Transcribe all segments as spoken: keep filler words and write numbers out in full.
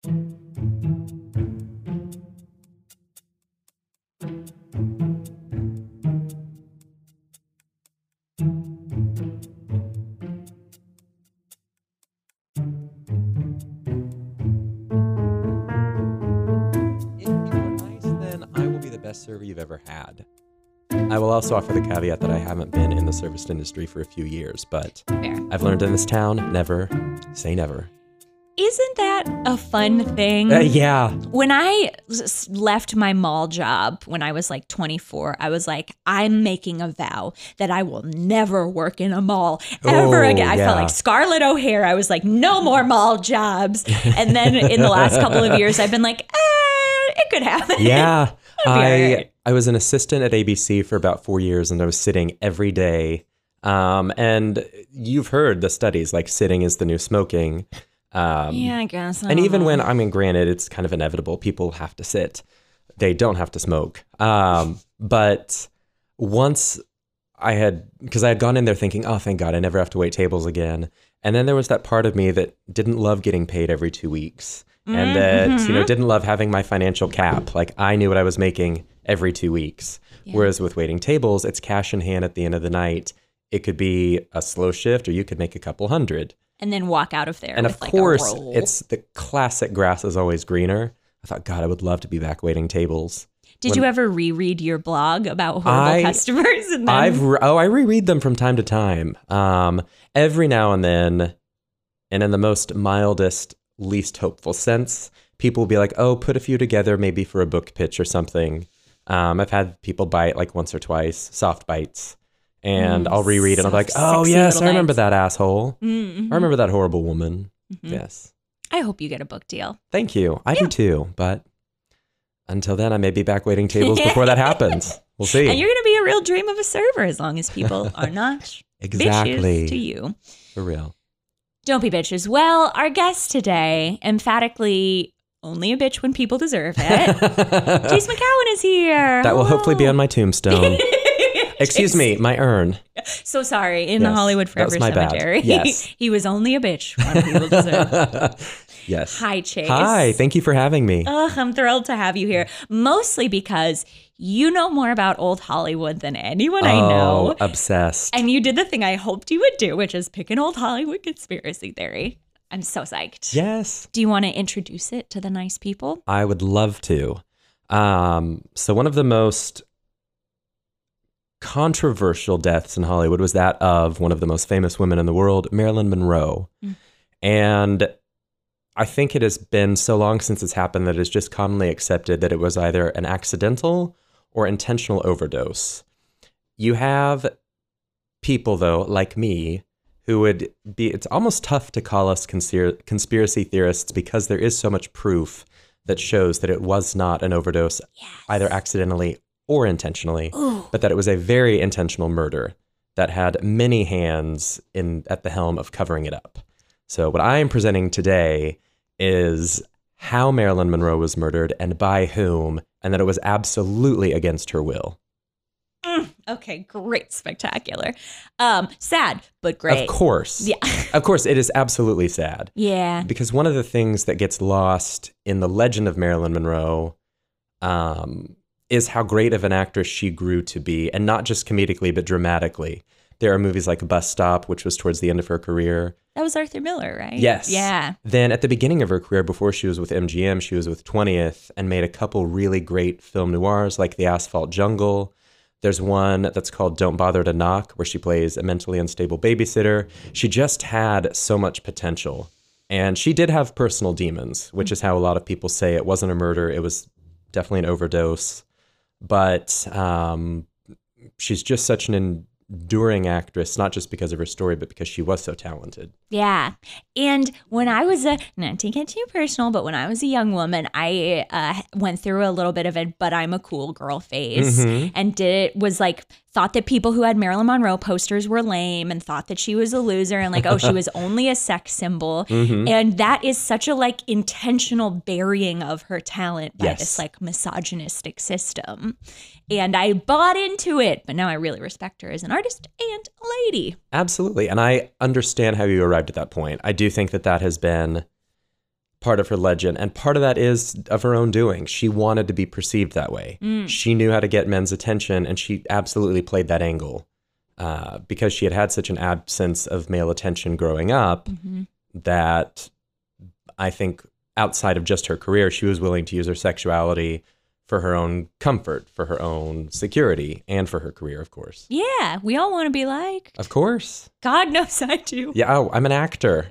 If you are nice, then I will be the best server you've ever had. I will also offer the caveat that I haven't been in the service industry for a few years, but Fair. I've learned in this town, never say never. Isn't that a fun thing? Uh, yeah. When I s- left my mall job when I was like twenty-four, I was like, I'm making a vow that I will never work in a mall ever Oh, again. I felt yeah. like Scarlett O'Hara. I was like, no more mall jobs. And then in the last couple of years, I've been like, eh, it could happen. Yeah. It'll be I all right. I was an assistant at A B C for about four years, and I was sitting every day. Um, and you've heard the studies, like sitting is the new smoking. Um, Yeah, I guess. I And don't even know. when, I mean, granted, it's kind of inevitable. People have to sit. They don't have to smoke. Um, but once I had, because I had gone in there thinking, oh, thank God, I never have to wait tables again. And then there was that part of me that didn't love getting paid every two weeks. And that, you know, didn't love having my financial cap. Like, I knew what I was making every two weeks. Yeah. Whereas with waiting tables, it's cash in hand at the end of the night. It could be a slow shift, or you could make a couple hundred. And then walk out of there And with of like course, a roll. it's the classic grass is always greener. I thought, God, I would love to be back waiting tables. Did when- you ever reread your blog about horrible I- customers? And then I've re- oh, I reread them from time to time. Um, every now and then, and in the most mildest, least hopeful sense, people will be like, "Oh, put a few together, maybe for a book pitch or something." Um, I've had people bite like once or twice, soft bites, and Mm, I'll reread it. And I'm like, soft, "Oh sexy yes, little I remember bites." that asshole. Mm, I remember that horrible woman." mhm. Yes. I hope you get a book deal. Thank you. I do too, but until then, I may be back waiting tables before that happens. We'll see. And you're going to be a real dream of a server as long as people are not Exactly. bitches to you. For real. Don't be bitches. Well, our guest today, emphatically only a bitch when people deserve it. Chase McCowan is here. That will hopefully be on my tombstone. Chase. Excuse me, my urn. So sorry, in the Yes, Hollywood that Forever was my bad. Cemetery. Yes. He was only a bitch when people deserve. Yes. Hi, Chase. Hi, thank you for having me. Ugh, I'm thrilled to have you here. Mostly because you know more about old Hollywood than anyone I know. Oh, obsessed. And you did the thing I hoped you would do, which is pick an old Hollywood conspiracy theory. I'm so psyched. Yes, Do you want to introduce it to the nice people? I would love to. Um, so one of the most controversial deaths in Hollywood was that of one of the most famous women in the world, Marilyn Monroe. Mm. And I think it has been so long since it's happened that it's just commonly accepted that it was either an accidental or intentional overdose. You have people, though, like me, who would be, it's almost tough to call us conspir- conspiracy theorists because there is so much proof that shows that it was not an overdose, Yes. either accidentally or intentionally, Ooh. but that it was a very intentional murder that had many hands in at the helm of covering it up. So what I am presenting today is how Marilyn Monroe was murdered and by whom, and that it was absolutely against her will. Mm, okay, great, spectacular. Um, sad, but great. Of course. Yeah. Of course, it is absolutely sad. Yeah. Because one of the things that gets lost in the legend of Marilyn Monroe um, is how great of an actress she grew to be, and not just comedically, but dramatically. There are movies like Bus Stop, which was towards the end of her career. That was Arthur Miller, right? Yes. Yeah. Then at the beginning of her career, before she was with M G M, she was with twentieth and made a couple really great film noirs like The Asphalt Jungle. There's one that's called Don't Bother to Knock, where she plays a mentally unstable babysitter. She just had so much potential. And she did have personal demons, which is how a lot of people say it wasn't a murder. It was definitely an overdose. But um, she's just such an enduring actress, not just because of her story, but because she was so talented. Yeah. And when I was a, not to get too personal, but when I was a young woman, I uh, went through a little bit of a, but I'm a cool girl phase Mhm. and did, was like, thought that people who had Marilyn Monroe posters were lame and thought that she was a loser and like, oh, she was only a sex symbol. Mhm. And that is such a like intentional burying of her talent by Yes. this like misogynistic system. And I bought into it, but now I really respect her as an artist and a lady. Absolutely. And I understand how you arrived at that point. I do think that that has been part of her legend. And part of that is of her own doing. She wanted to be perceived that way. Mm. She knew how to get men's attention, and she absolutely played that angle. Uh, because she had had such an absence of male attention growing up, Mm-hmm. that I think outside of just her career, she was willing to use her sexuality for her own comfort, for her own security, and for her career, of course. Yeah, we all want to be like. Of course. God knows I do. Yeah, oh, I'm an actor.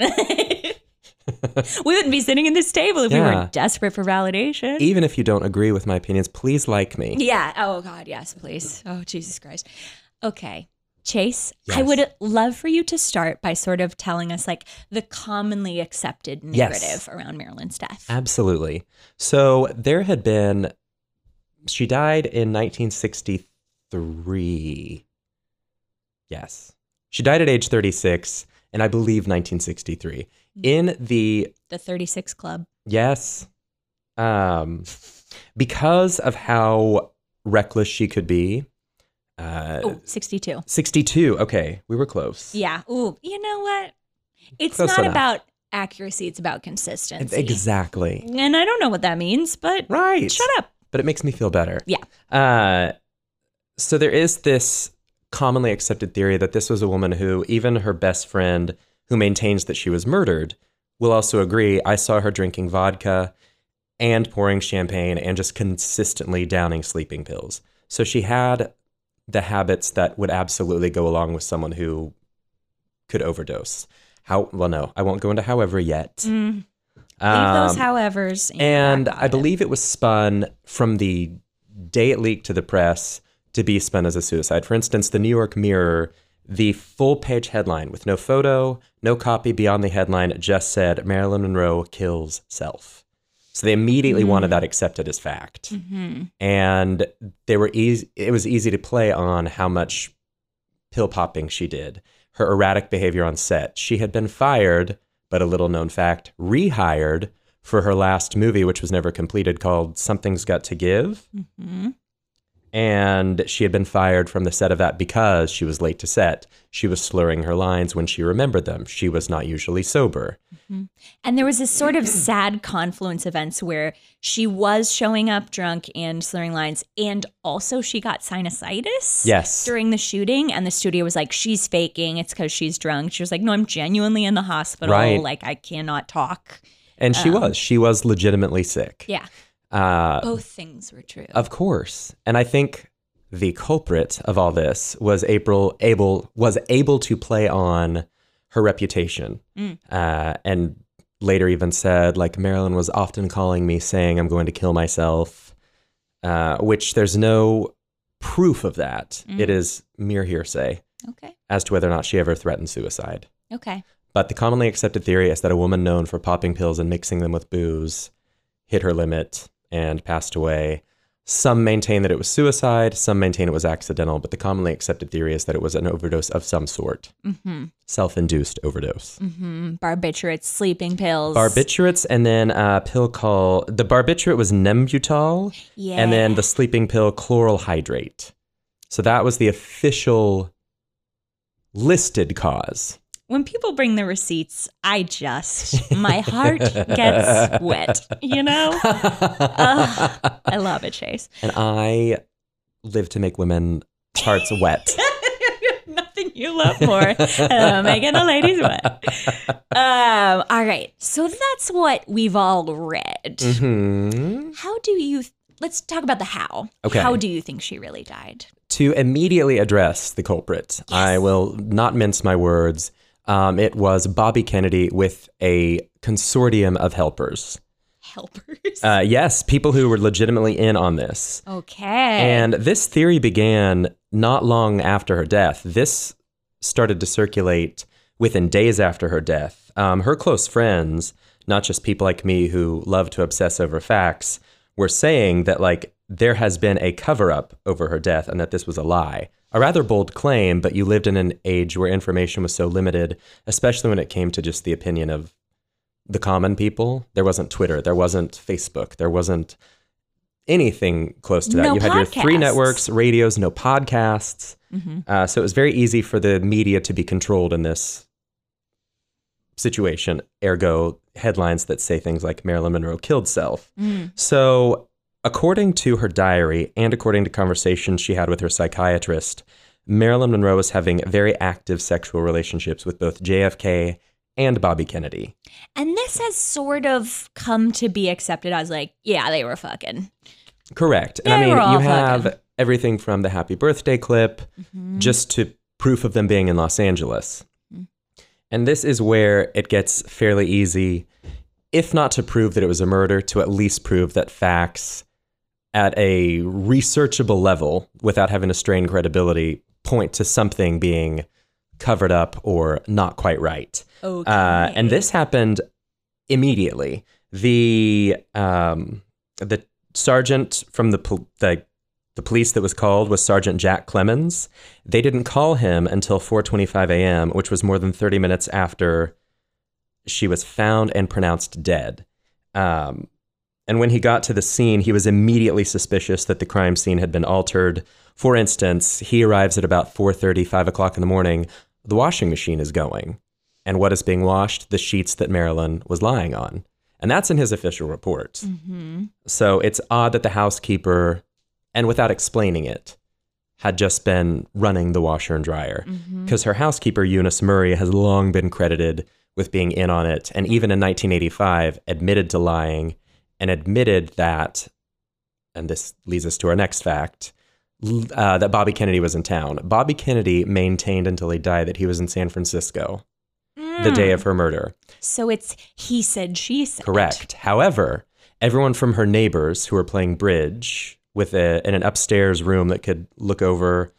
We wouldn't be sitting in this table if we Yeah. were desperate for validation. Even if you don't agree with my opinions, please like me. Yeah. Oh, God, yes, please. Oh, Jesus Christ. Okay. Chase, I Yes. would love for you to start by sort of telling us like the commonly accepted narrative Yes. around Marilyn's death. Absolutely. So there had been, she died in nineteen sixty-three. Yes. She died at age thirty-six, and I believe nineteen sixty-three. In the, The thirty-six Club. yes, um, because of how reckless she could be, uh, Oh, sixty-two. sixty-two, okay, we were close. Yeah. Ooh, you know what? It's Close not enough. about accuracy. It's about consistency. Exactly. And I don't know what that means, but Right. shut up. But it makes me feel better. Yeah. Uh, so there is this commonly accepted theory that this was a woman who, even her best friend, who maintains that she was murdered, will also agree. I saw her drinking vodka and pouring champagne and just consistently downing sleeping pills. So she had the habits that would absolutely go along with someone who could overdose. How? Well, no, I won't go into however yet. Mm. Leave Um, those howevers. in your and back I pocket. believe it was spun from the day it leaked to the press to be spun as a suicide. For instance, the New York Mirror, the full page headline with no photo, no copy beyond the headline, just said Marilyn Monroe kills self. So they immediately Mm. wanted that accepted as fact. Mm-hmm. And they were easy, it was easy to play on how much pill popping she did, her erratic behavior on set. She had been fired, but a little known fact, rehired for her last movie, which was never completed, called Something's Got to Give. Mm-hmm. And she had been fired from the set of that because she was late to set. She was slurring her lines when she remembered them. She was not usually sober. And there was this sort of sad confluence of events where she was showing up drunk and slurring lines, and also she got sinusitis Yes. during the shooting. And the studio was like, she's faking. It's because she's drunk. She was like, no, I'm genuinely in the hospital. Right. Like, I cannot talk. And she Um, was. She was legitimately sick. Yeah. Uh, Both things were true. Of course. And I think the culprit of all this was April able was able to play on her reputation. Mm. Uh, and later even said, like, Marilyn was often calling me saying I'm going to kill myself, uh, which there's no proof of that. Mm. It is mere hearsay Okay. as to whether or not she ever threatened suicide. Okay. But the commonly accepted theory is that a woman known for popping pills and mixing them with booze hit her limit and passed away. Some maintain that it was suicide, some maintain it was accidental, but the commonly accepted theory is that it was an overdose of some sort. Mm-hmm. Self-induced overdose. Mm-hmm. Barbiturates, sleeping pills. Barbiturates, and then a pill called, the barbiturate was Nembutal, Yeah. and then the sleeping pill chloral hydrate. So that was the official listed cause. When people bring the receipts, I just, my heart gets wet, you know? Ugh, I love it, Chase. And I live to make women's hearts wet. Nothing you love more than making a lady's wet. Um, all right. So that's what we've all read. Hmm. How do you, let's talk about the how. Okay. How do you think she really died? To immediately address the culprit, I will not mince my words. Um, it was Bobby Kennedy with a consortium of helpers. Helpers. Uh, yes, people who were legitimately in on this. okay. And this theory began not long after her death. This started to circulate within days after her death. Um, her close friends, not just people like me who love to obsess over facts, were saying that, like, there has been a cover-up over her death and that this was a lie. A rather bold claim, but you lived in an age where information was so limited, especially when it came to just the opinion of the common people. There wasn't Twitter, there wasn't Facebook, there wasn't anything close to that. No You had your three podcasts. networks, radios, no podcasts. Mhm. Uh, so it was very easy for the media to be controlled in this situation, ergo headlines that say things like Marilyn Monroe killed self. Mm. So according to her diary and according to conversations she had with her psychiatrist, Marilyn Monroe was having very active sexual relationships with both J F K and Bobby Kennedy. And this has sort of come to be accepted as like, yeah, they were fucking. Correct. And They I mean, were all you have fucking. everything from the happy birthday clip Mhm. just to proof of them being in Los Angeles. Mm. And this is where it gets fairly easy, if not to prove that it was a murder, to at least prove that facts at a researchable level, without having to strain credibility, point to something being covered up or not quite right. Okay. Uh, and this happened immediately. The um, the sergeant from the, pol- the the police that was called was Sergeant Jack Clemens. They didn't call him until four twenty-five a.m., which was more than thirty minutes after she was found and pronounced dead. Um, and when he got to the scene, he was immediately suspicious that the crime scene had been altered. For instance, he arrives at about four thirty, five o'clock in the morning. The washing machine is going. And what is being washed? The sheets that Marilyn was lying on. And that's in his official report. Mm-hmm. So it's odd that the housekeeper, and without explaining it, had just been running the washer and dryer. Because Mm-hmm. her housekeeper, Eunice Murray, has long been credited with being in on it. And even in nineteen eighty-five, admitted to lying and admitted that, and this leads us to our next fact, uh, that Bobby Kennedy was in town. Bobby Kennedy maintained until he died that he was in San Francisco the day of her murder. So it's he said, she said. Correct. However, everyone from her neighbors who were playing bridge with a, in an upstairs room that could look over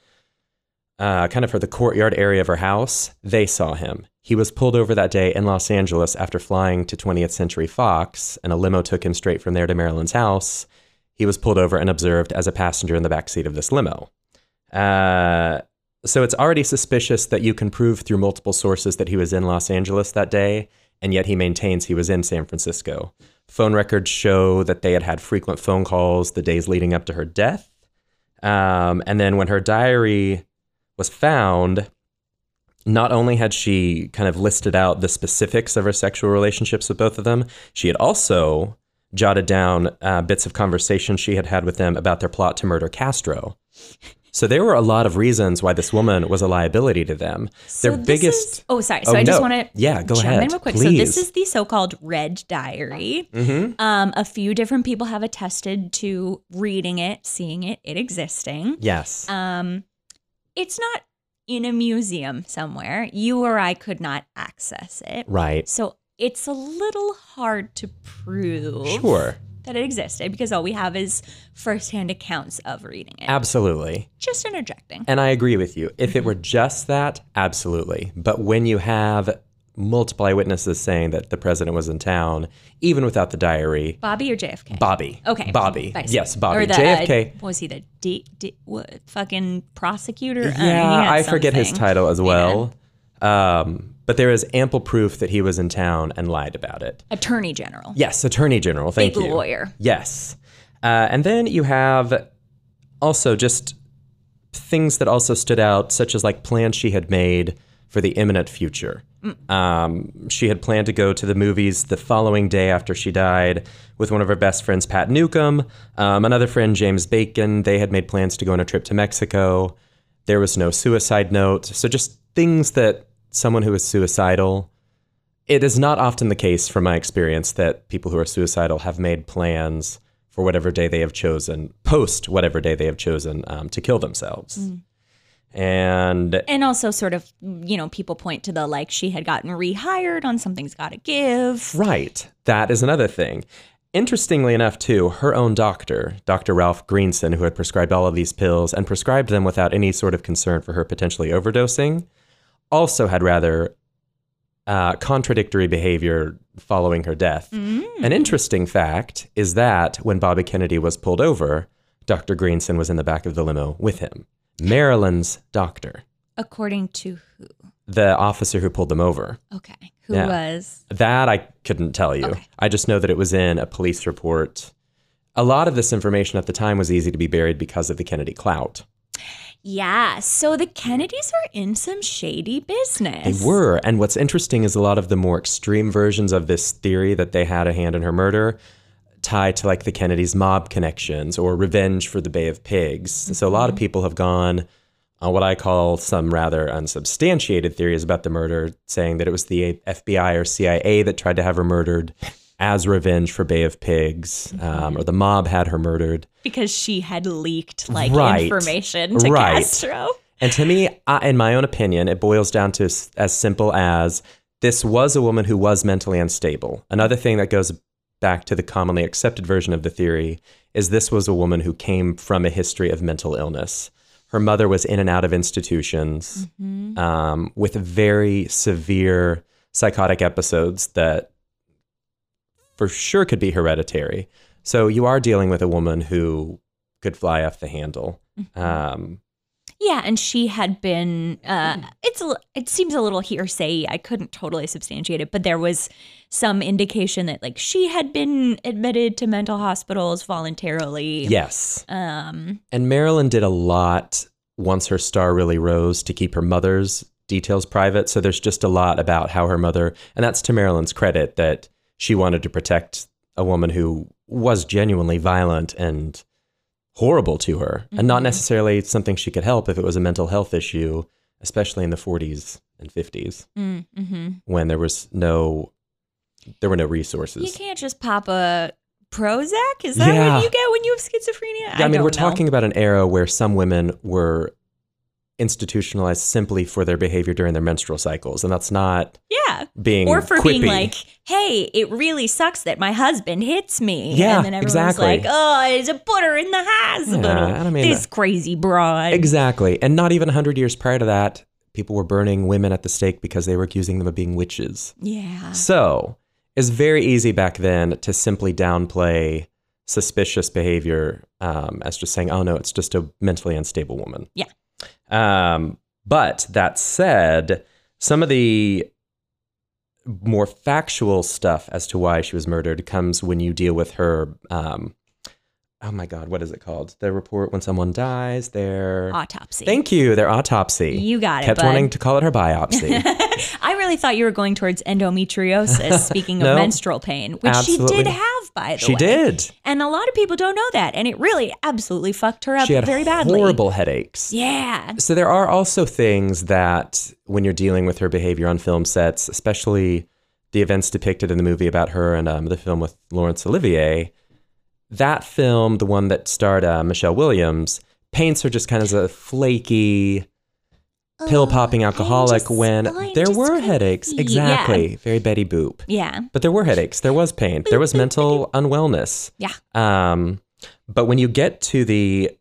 uh, kind of for the courtyard area of her house, they saw him. He was pulled over that day in Los Angeles after flying to twentieth Century Fox, and a limo took him straight from there to Marilyn's house. He was pulled over and observed as a passenger in the backseat of this limo. Uh, so it's already suspicious that you can prove through multiple sources that he was in Los Angeles that day, and yet he maintains he was in San Francisco. Phone records show that they had had frequent phone calls the days leading up to her death. Um, and then when her diary was found, not only had she kind of listed out the specifics of her sexual relationships with both of them, she had also jotted down uh, bits of conversation she had had with them about their plot to murder Castro. So there were a lot of reasons why this woman was a liability to them. So Their this biggest... is- oh, sorry. So Oh, I just no. want to Yeah, go jump ahead, in real quick. So please. this is the so-called Red Diary. Mhm. Um, a few different people have attested to reading it, seeing it, it existing. Yes. Um, it's not in a museum somewhere. You or I could not access it. Right. So it's a little hard to prove Sure. that it existed because all we have is firsthand accounts of reading it. Absolutely. Just interjecting. And I agree with you. If it were just that, absolutely. But when you have multiple eyewitnesses saying that the president was in town, even without the diary, Bobby or J F K? Bobby. Okay. Bobby. Vice. Yes, Bobby. Or the, J F K. Uh, was he the D, D, what, fucking prosecutor? Uh, he Yeah, had I forget his something. title as well. Um, but there is ample proof that he was in town and lied about it. Attorney General. Yes, Attorney General. Thank Big you. lawyer. Yes. Uh, and then you have also just things that also stood out, such as like plans she had made for the imminent future. Mm. Um, she had planned to go to the movies the following day after she died with one of her best friends, Pat Newcomb, um, another friend, James Bacon. They had made plans to go on a trip to Mexico. There was no suicide note. So just things that someone who is suicidal, it is not often the case from my experience that people who are suicidal have made plans for whatever day they have chosen, post whatever day they have chosen um, to kill themselves. Mm. And And also sort of, you know, people point to the like she had gotten rehired on Something's Gotta Give. right, that is another thing. Interestingly enough, too, her own doctor, Doctor Ralph Greenson, who had prescribed all of these pills and prescribed them without any sort of concern for her potentially overdosing, also had rather uh, contradictory behavior following her death. Mm. An interesting fact is that when Bobby Kennedy was pulled over, Doctor Greenson was in the back of the limo with him. Marilyn's doctor, According to who? the officer who pulled them over. Okay. Who Yeah. was? That I couldn't tell you. Okay. I just know that it was in a police report. A lot of this information at the time was easy to be buried because of the Kennedy clout. Yeah, so the Kennedys are in some shady business. They were. And what's interesting is a lot of the more extreme versions of this theory that they had a hand in her murder tied to like the Kennedys' mob connections or revenge for the Bay of Pigs. Mm-hmm. So a lot of people have gone on what I call some rather unsubstantiated theories about the murder, saying that it was the F B I or C I A that tried to have her murdered as revenge for Bay of Pigs, um, mm-hmm. or the mob had her murdered. Because she had leaked like right. information to right. Castro. And to me, I, in my own opinion, it boils down to s- as simple as this was a woman who was mentally unstable. Another thing that goes back to the commonly accepted version of the theory is this was a woman who came from a history of mental illness. Her mother was in and out of institutions mm-hmm. um, with very severe psychotic episodes that for sure could be hereditary. So you are dealing with a woman who could fly off the handle. Mm-hmm. Um, yeah, and she had been, uh, it's a, it seems a little hearsay. I couldn't totally substantiate it, but there was some indication that like she had been admitted to mental hospitals voluntarily. Yes. Um, and Marilyn did a lot once her star really rose to keep her mother's details private. So there's just a lot about how her mother, and that's to Marilyn's credit, that she wanted to protect a woman who was genuinely violent and horrible to her, mm-hmm. and not necessarily something she could help if it was a mental health issue, especially in the forties and fifties, mm-hmm. when there was no, there were no resources. You can't just pop a Prozac? Is that yeah. what you get when you have schizophrenia? Yeah, I, I mean, don't we're know. talking about an era where some women were institutionalized simply for their behavior during their menstrual cycles, and that's not yeah being or for quippy. being like, hey, it really sucks that my husband hits me. Yeah, and then everyone's exactly. like, oh, it's a put her in the hospital. Yeah, I mean, this crazy broad. Exactly. And not even one hundred years prior to that, people were burning women at the stake because they were accusing them of being witches. Yeah. So it's very easy back then to simply downplay suspicious behavior um, as just saying, oh, no, it's just a mentally unstable woman. Yeah. Um, but that said, some of the more factual stuff as to why she was murdered comes when you deal with her, um, oh my God, what is it called? The report when someone dies, their... Autopsy. Thank you, their autopsy. You got it, Kept bud. wanting to call it her biopsy. I really thought you were going towards endometriosis, speaking of No, menstrual pain, which absolutely. she did have, by the She way. did. And a lot of people don't know that, and it really absolutely fucked her up She had very badly. horrible headaches. Yeah. So there are also things that when you're dealing with her behavior on film sets, especially the events depicted in the movie about her and um, the film with Laurence Olivier, that film, the one that starred uh, Michelle Williams, paints her just kind of as a flaky, Oh, pill-popping alcoholic just, when I'm there just were crazy. headaches. Exactly. Yeah. Very Betty Boop. Yeah. But there were headaches. There was pain. There was mental unwellness. Yeah. Um, but when you get to the...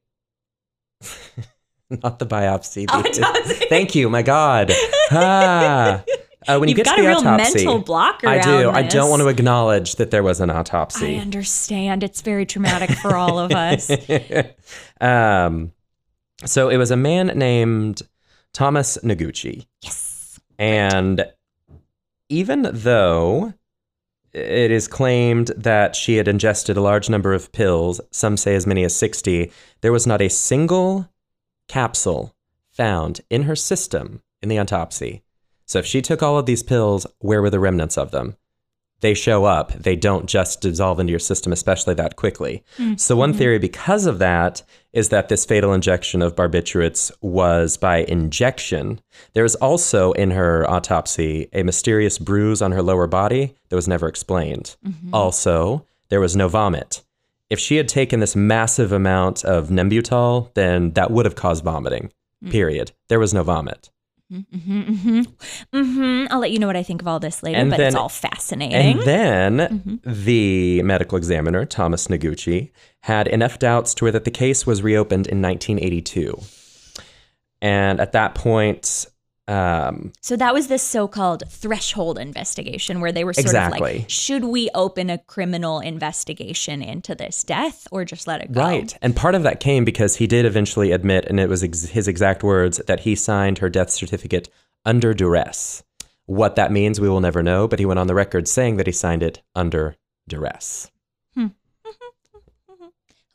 not the biopsy. The, Autopsy. Thank you. My God. Ah. Uh, when you You've get got to the a real autopsy, mental block I around do. I this. don't want to acknowledge that there was an autopsy. I understand. It's very traumatic for all of us. um, so it was a man named Thomas Noguchi. Yes. And even though it is claimed that she had ingested a large number of pills, some say as many as sixty, there was not a single capsule found in her system in the autopsy. So if she took all of these pills, where were the remnants of them? They show up. They don't just dissolve into your system, especially that quickly. Mm-hmm. So one theory because of that is that this fatal injection of barbiturates was by injection. There was also in her autopsy a mysterious bruise on her lower body that was never explained. Mm-hmm. Also, there was no vomit. If she had taken this massive amount of Nembutal, then that would have caused vomiting, mm-hmm. period. There was no vomit. Mm-hmm, mm-hmm, mm-hmm. I'll let you know what I think of all this later, and but then, it's all fascinating. And then mm-hmm. the medical examiner, Thomas Noguchi, had enough doubts to where that the case was reopened in nineteen eighty-two. And at that point... Um, so that was the so-called threshold investigation where they were sort exactly. of like, should we open a criminal investigation into this death or just let it go? Right. And part of that came because he did eventually admit, and it was ex- his exact words, that he signed her death certificate under duress. What that means, we will never know, but he went on the record saying that he signed it under duress. Hmm. Okay.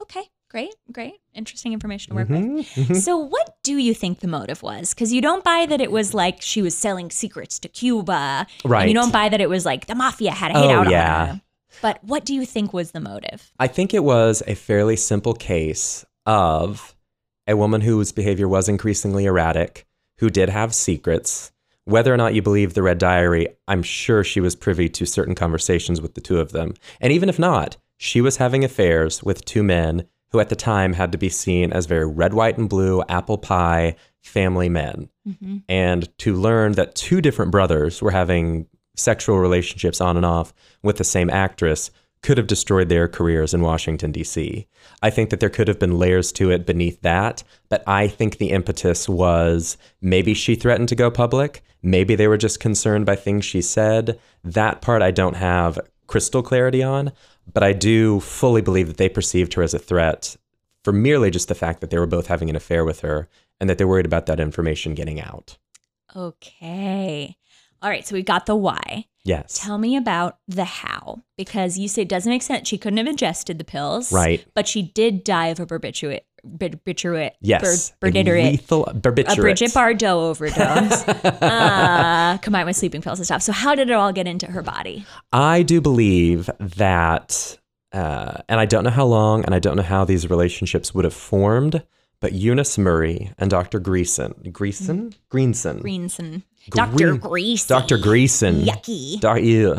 Great, great. Interesting information to work Mhm, with. mhm. So what do you think the motive was? Because you don't buy that it was like she was selling secrets to Cuba. And Right. you don't buy that it was like the mafia had a hit Oh, out yeah. on her. But what do you think was the motive? I think it was a fairly simple case of a woman whose behavior was increasingly erratic, who did have secrets. Whether or not you believe the Red Diary, I'm sure she was privy to certain conversations with the two of them. And even if not, she was having affairs with two men who at the time had to be seen as very red, white, and blue, apple pie family men. Mm-hmm. And to learn that two different brothers were having sexual relationships on and off with the same actress could have destroyed their careers in Washington, D C. I think that there could have been layers to it beneath that, but I think the impetus was maybe she threatened to go public. Maybe they were just concerned by things she said. That part I don't have crystal clarity on, but I do fully believe that they perceived her as a threat for merely just the fact that they were both having an affair with her and that they're worried about that information getting out. Okay. All right. So we got the why. Yes. Tell me about the how, because you say it doesn't make sense. She couldn't have ingested the pills. Right. But she did die of a barbiturate. Barbiturate. Yes. Bar- a barbiturate. lethal barbiturate. A Bridget Bardot overdose. uh, combined with sleeping pills and stuff. So how did it all get into her body? I do believe that, uh, and I don't know how long, and I don't know how these relationships would have formed, but Eunice Murray and Doctor Greason, Greason? Greenson. Greenson. Green- Doctor Greasy. Doctor Greason. Yucky. Doc- yeah.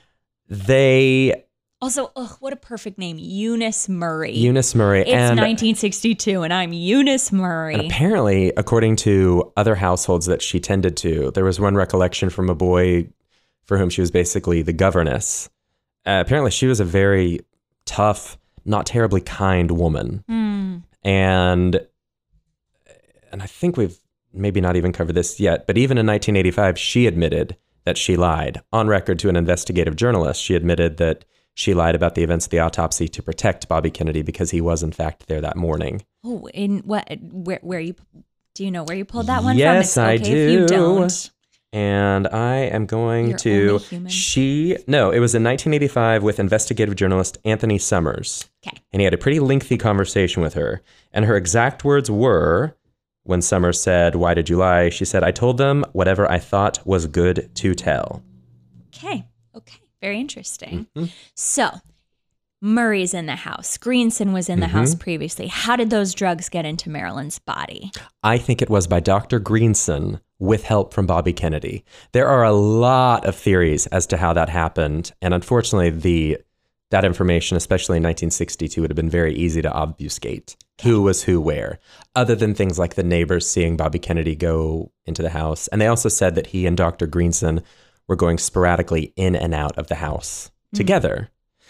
They, Also, ugh, what a perfect name. Eunice Murray. Eunice Murray. It's and, nineteen sixty-two and I'm Eunice Murray. and apparently, according to other households that she tended to, there was one recollection from a boy for whom she was basically the governess. Uh, apparently, she was a very tough, not terribly kind woman. Mm. And and I think we've maybe not even covered this yet, but even in nineteen eighty-five, she admitted that she lied. On record to an investigative journalist, she admitted that she lied about the events of the autopsy to protect Bobby Kennedy because he was in fact there that morning. Oh, in what? Where? Where you? Do you know where you pulled that one Yes, from? I It's okay if you do. don't. And I am going You're to only human. she no, it was in nineteen eighty-five with investigative journalist Anthony Summers. Okay. And he had a pretty lengthy conversation with her. And her exact words were, when Summers said, "Why did you lie?" She said, "I told them whatever I thought was good to tell." Okay. Okay. Very interesting. Mhm. So, Murray's in the house. Greenson was in the Mhm. house previously. How did those drugs get into Marilyn's body? I think it was by Doctor Greenson with help from Bobby Kennedy. There are a lot of theories as to how that happened. And unfortunately, the that information, especially in nineteen sixty-two, would have been very easy to obfuscate. Who was who where, other than things like the neighbors seeing Bobby Kennedy go into the house. And they also said that he and Doctor Greenson were going sporadically in and out of the house Mm. together.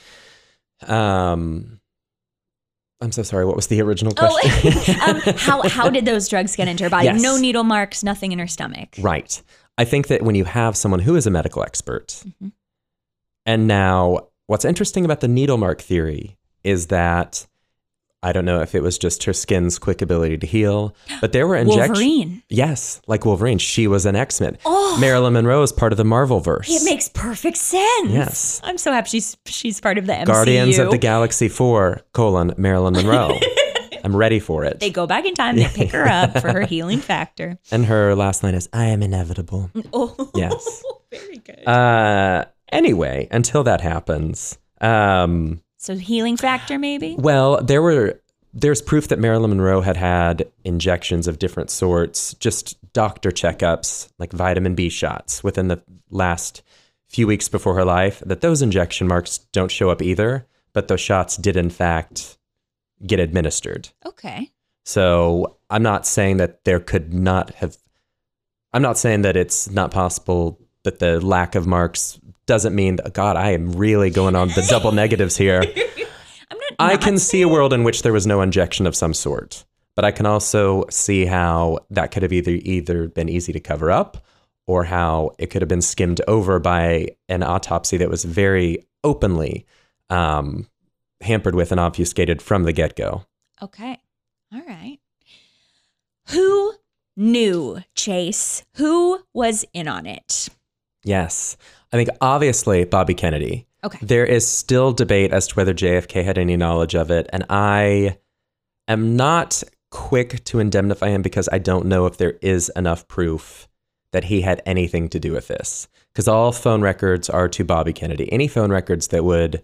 Um, I'm so sorry. What was the original question? Oh, um, how how did those drugs get into her body? Yes. No needle marks, nothing in her stomach. Right. I think that when you have someone who is a medical expert, Mhm. and now what's interesting about the needle mark theory is that I don't know if it was just her skin's quick ability to heal, but there were injections. Wolverine. Yes, like Wolverine. She was an X-Men. Oh, Marilyn Monroe is part of the Marvel-verse. it makes perfect sense. Yes. I'm so happy she's she's part of the M C U. Guardians of the Galaxy four, colon, Marilyn Monroe. I'm ready for it. They go back in time, they pick her up for her healing factor. And her last line is, "I am inevitable." Oh, Yes. very good. Uh, anyway, until that happens, um, So healing factor, maybe? well, there were there's proof that Marilyn Monroe had had injections of different sorts, just doctor checkups, like vitamin B shots within the last few weeks before her life, that those injection marks don't show up either, but those shots did in fact get administered. Okay. So I'm not saying that there could not have, I'm not saying that it's not possible that the lack of marks doesn't mean that, God, I am really going on the double negatives here. I'm not. I not can saying- see a world in which there was no injection of some sort, but I can also see how that could have either either been easy to cover up or how it could have been skimmed over by an autopsy that was very openly um, hampered with and obfuscated from the get-go. Okay. All right. Who knew, Chase? Who was in on it? Yes. I think obviously Bobby Kennedy. Okay. There is still debate as to whether J F K had any knowledge of it, and I am not quick to indemnify him because I don't know if there is enough proof that he had anything to do with this. Because all phone records are to Bobby Kennedy. Any phone records that would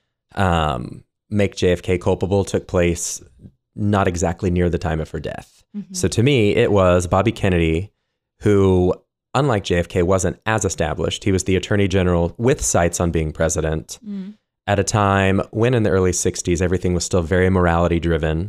um, make J F K culpable took place not exactly near the time of her death. Mm-hmm. So to me, it was Bobby Kennedy who, unlike J F K, wasn't as established. He was the attorney general with sights on being president mm. at a time when in the early sixties, everything was still very morality driven.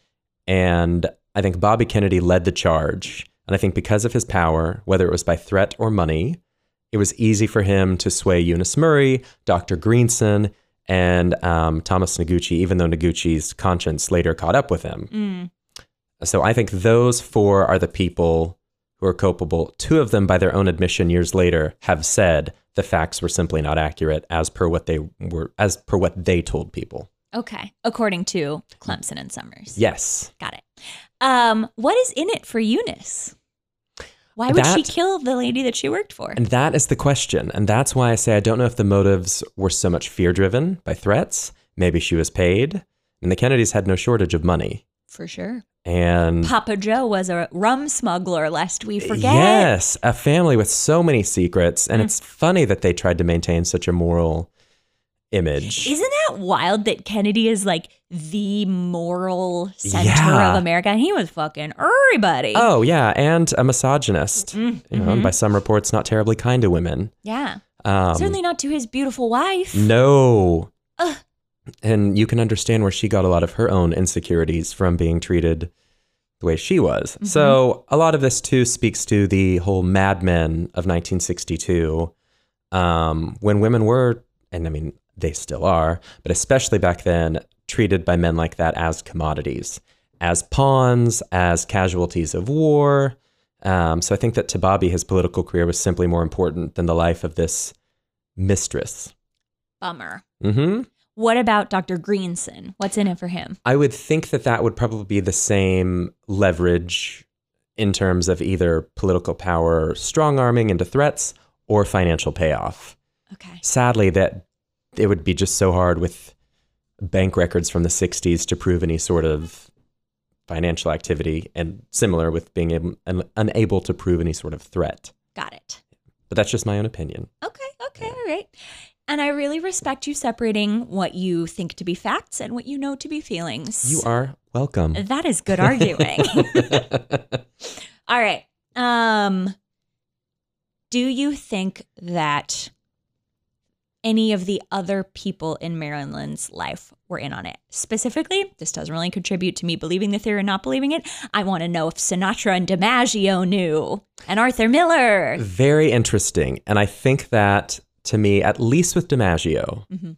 And I think Bobby Kennedy led the charge. And I think because of his power, whether it was by threat or money, it was easy for him to sway Eunice Murray, Doctor Greenson, and um, Thomas Noguchi, even though Noguchi's conscience later caught up with him. Mm. So I think those four are the people who are culpable. Two of them, by their own admission years later, have said the facts were simply not accurate as per what they were, as per what they told people. Okay. According to Clemson and Summers. Yes. Got it. Um, what is in it for Eunice? Why would that, she kill the lady that she worked for? And that is the question. And that's why I say I don't know if the motives were so much fear-driven by threats. Maybe she was paid. And the Kennedys had no shortage of money. For sure. And Papa Joe was a rum smuggler, lest we forget. Yes, a family with so many secrets. And mm. it's funny that they tried to maintain such a moral image. Isn't that wild that Kennedy is like the moral center yeah. of America? And he was fucking everybody. Oh, yeah. And a misogynist. Mm, you know, mm-hmm. and by some reports, not terribly kind to women. Yeah. Um, Certainly not to his beautiful wife. No. Ugh. And you can understand where she got a lot of her own insecurities from being treated the way she was. Mm-hmm. So a lot of this, too, speaks to the whole Mad Men of nineteen sixty-two, um, when women were, and I mean, they still are, but especially back then, treated by men like that as commodities, as pawns, as casualties of war. Um, so I think that to Bobby, his political career was simply more important than the life of this mistress. Bummer. Mm-hmm. What about Doctor Greenson? What's in it for him? I would think that that would probably be the same leverage in terms of either political power, strong-arming into threats, or financial payoff. Okay. Sadly, that it would be just so hard with bank records from the sixties to prove any sort of financial activity, and similar with being able, un, unable to prove any sort of threat. Got it. But that's just my own opinion. Okay, okay, yeah. All right. And I really respect you separating what you think to be facts and what you know to be feelings. You are welcome. That is good arguing. All right. Um, do you think that any of the other people in Marilyn's life were in on it? Specifically, this doesn't really contribute to me believing the theory or not believing it. I want to know if Sinatra and DiMaggio knew, and Arthur Miller. Very interesting. And I think that, to me, at least with DiMaggio, mm-hmm.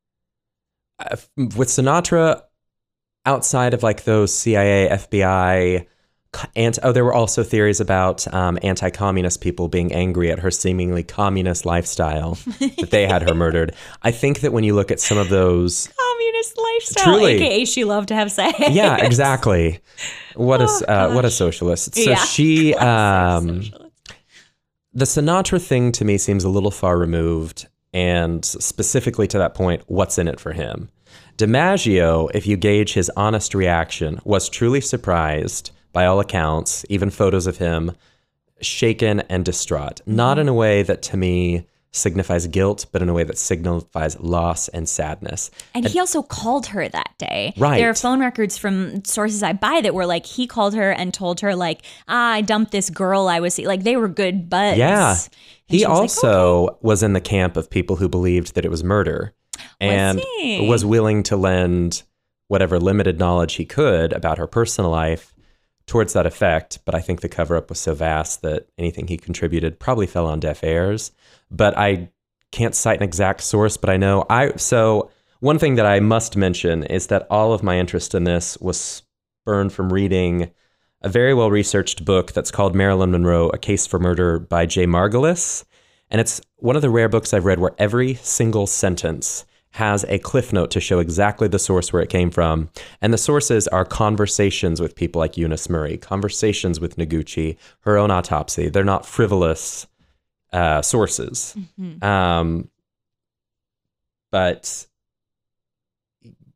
uh, with Sinatra, outside of like those C I A, F B I, and oh, there were also theories about um, anti-communist people being angry at her seemingly communist lifestyle that they had her murdered. I think that when you look at some of those communist lifestyle, truly, A K A she loved to have sex. Yeah, exactly. What oh, a uh, what a socialist. So yeah. she, um, the Sinatra thing to me seems a little far removed, and specifically to that point, what's in it for him? DiMaggio, if you gauge his honest reaction, was truly surprised. By all accounts, even photos of him shaken and distraught. Not in a way that, to me, signifies guilt, but in a way that signifies loss and sadness. And, and he also called her that day. Right. There are phone records from sources I buy that were like, he called her and told her, like, ah, I dumped this girl I was seeing. Like, they were good buds. Yeah. And he was also like, okay. was in the camp of people who believed that it was murder. And was, was willing to lend whatever limited knowledge he could about her personal life towards that effect, but I think the cover-up was so vast that anything he contributed probably fell on deaf ears. But I can't cite an exact source, but I know I... So one thing that I must mention is that all of my interest in this was spurned from reading a very well-researched book that's called Marilyn Monroe, A Case for Murder by Jay Margulis. And it's one of the rare books I've read where every single sentence has a cliff note to show exactly the source where it came from. And the sources are conversations with people like Eunice Murray, conversations with Noguchi, her own autopsy. They're not frivolous uh, sources. Mm-hmm. Um, but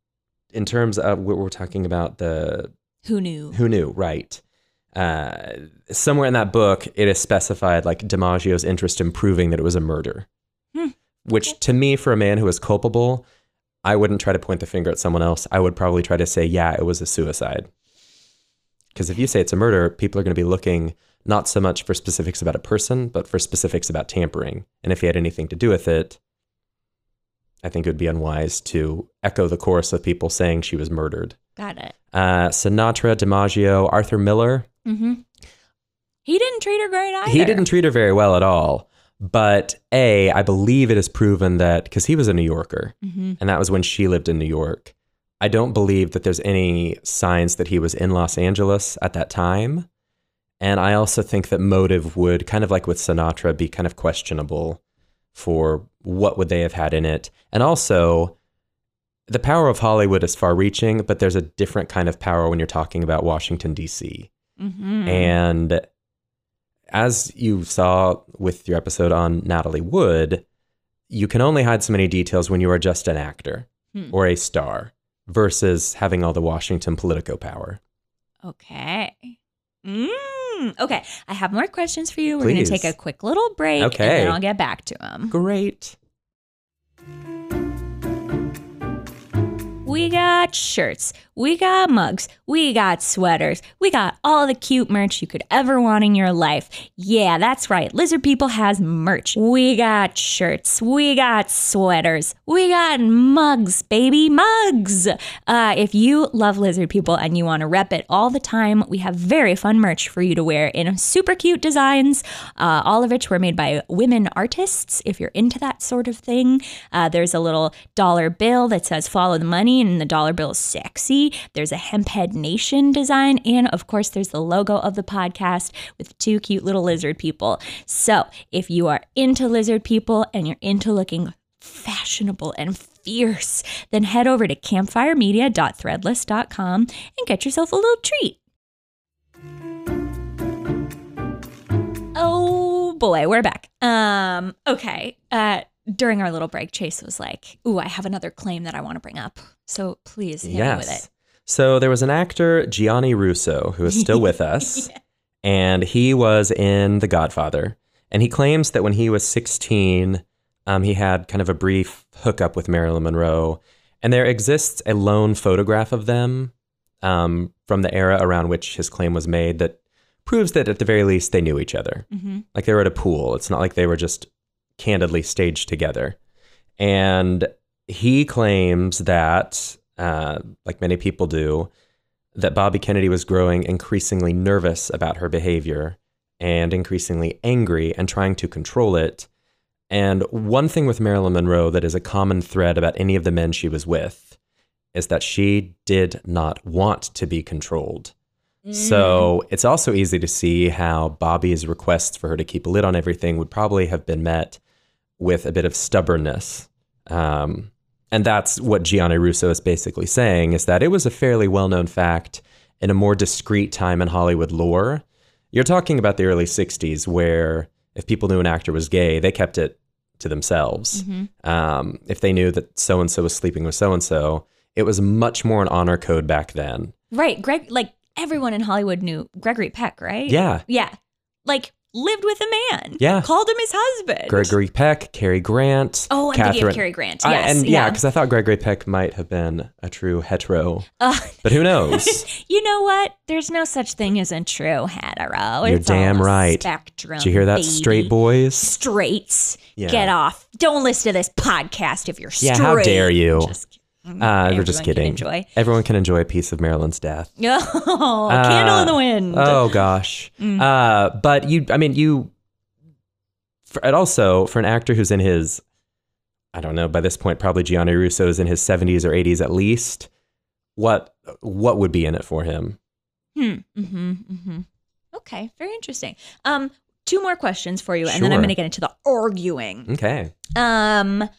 in terms of what we're talking about, the Who knew? Who knew, right. Uh, somewhere in that book, it is specified like DiMaggio's interest in proving that it was a murder, Hmm. which to me, for a man who is culpable, I wouldn't try to point the finger at someone else. I would probably try to say, yeah, it was a suicide. Because if you say it's a murder, people are going to be looking not so much for specifics about a person, but for specifics about tampering. And if he had anything to do with it, I think it would be unwise to echo the chorus of people saying she was murdered. Got it. Uh, Sinatra, DiMaggio, Arthur Miller. Mm-hmm. He didn't treat her great either. He didn't treat her very well at all. But A, I believe it is proven that, because he was a New Yorker, Mm-hmm. and that was when she lived in New York, I don't believe that there's any signs that he was in Los Angeles at that time. And I also think that motive would, kind of like with Sinatra, be kind of questionable for what would they have had in it. And also, the power of Hollywood is far-reaching, but there's a different kind of power when you're talking about Washington, D C. Mm-hmm. And as you saw with your episode on Natalie Wood, you can only hide so many details when you are just an actor Hmm. or a star versus having all the Washington Politico power. Okay. Mm, okay. I have more questions for you. We're going to Please. take a quick little break, Okay. and then I'll get back to them. Great. We got shirts, we got mugs, we got sweaters, we got all the cute merch you could ever want in your life. Yeah, that's right. Lizard People has merch. We got shirts, we got sweaters, we got mugs, baby, mugs. Uh, if you love Lizard People and you want to rep it all the time, we have very fun merch for you to wear in super cute designs, uh, all of which were made by women artists. If you're into that sort of thing, uh, there's a little dollar bill that says follow the money, and the dollar bill is sexy. There's a Hemphead Nation design, and of course there's the logo of the podcast with two cute little lizard people. So if you are into lizard people and you're into looking fashionable and fierce, then head over to campfiremedia dot threadless dot com and get yourself a little treat. Oh boy, we're back. Um, okay. Uh, during our little break, Chase was like, ooh, I have another claim that I want to bring up. So please hit me with Yes. it. So there was an actor, Gianni Russo, who is still with us, yeah. and he was in The Godfather. And he claims that when he was sixteen, um, he had kind of a brief hookup with Marilyn Monroe. And there exists a lone photograph of them um, from the era around which his claim was made that proves that at the very least they knew each other. Mm-hmm. Like they were at a pool. It's not like they were just candidly staged together. And he claims that, uh, like many people do, that Bobby Kennedy was growing increasingly nervous about her behavior and increasingly angry and trying to control it. And one thing with Marilyn Monroe that is a common thread about any of the men she was with is that she did not want to be controlled. Mm. So it's also easy to see how Bobby's requests for her to keep a lid on everything would probably have been met with a bit of stubbornness. Um, and that's what Gianni Russo is basically saying, is that it was a fairly well-known fact in a more discreet time in Hollywood lore. You're talking about the early sixties, where if people knew an actor was gay, they kept it to themselves. Mm-hmm. Um, if they knew that so-and-so was sleeping with so-and-so, it was much more an honor code back then. Right. Greg, like everyone in Hollywood knew Gregory Peck, right? Yeah. Yeah. Like lived with a man. Yeah. Called him his husband. Gregory Peck, Cary Grant. Oh, I'm Catherine. thinking of Cary Grant. Uh, Yes. and yeah, because yeah, I thought Gregory Peck might have been a true hetero. Uh, but who knows? You know what? There's no such thing as a true hetero. You're it's damn all right. Spectrum. Did you hear that, baby. straight boys? Straights. Yeah. Get off. Don't listen to this podcast if you're straight. Yeah, how dare you? Just Uh, we're just kidding. Can enjoy. Everyone can enjoy a piece of Marilyn's death. Oh, uh, candle in the wind. Oh gosh. Mm. Uh, but you, I mean, you. For, and also for an actor who's in his, I don't know, by this point probably Gianni Russo is in his seventies or eighties at least. What what would be in it for him? Hmm. Mm-hmm. Mm-hmm. Okay. Very interesting. Um, two more questions for you, and sure. then I'm going to get into the arguing. Okay. Um,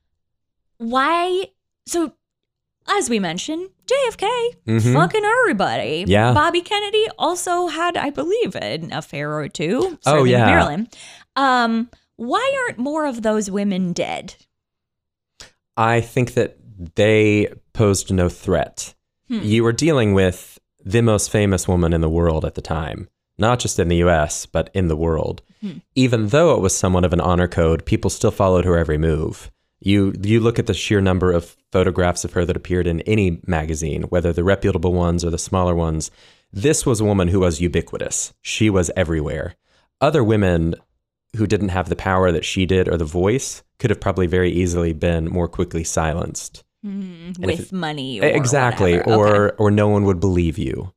why? So, as we mentioned, J F K, mm-hmm. fucking everybody. Yeah. Bobby Kennedy also had, I believe, an affair or two. Oh, yeah. Marilyn. Um, why aren't more of those women dead? I think that they posed no threat. Hmm. You were dealing with the most famous woman in the world at the time, not just in the U S, but in the world. Hmm. Even though it was somewhat of an honor code, people still followed her every move. You you look at the sheer number of photographs of her that appeared in any magazine, whether the reputable ones or the smaller ones. This was a woman who was ubiquitous. She was everywhere. Other women who didn't have the power that she did or the voice could have probably very easily been more quickly silenced. Mm, with it, money or exactly, whatever. or Okay. or no one would believe you.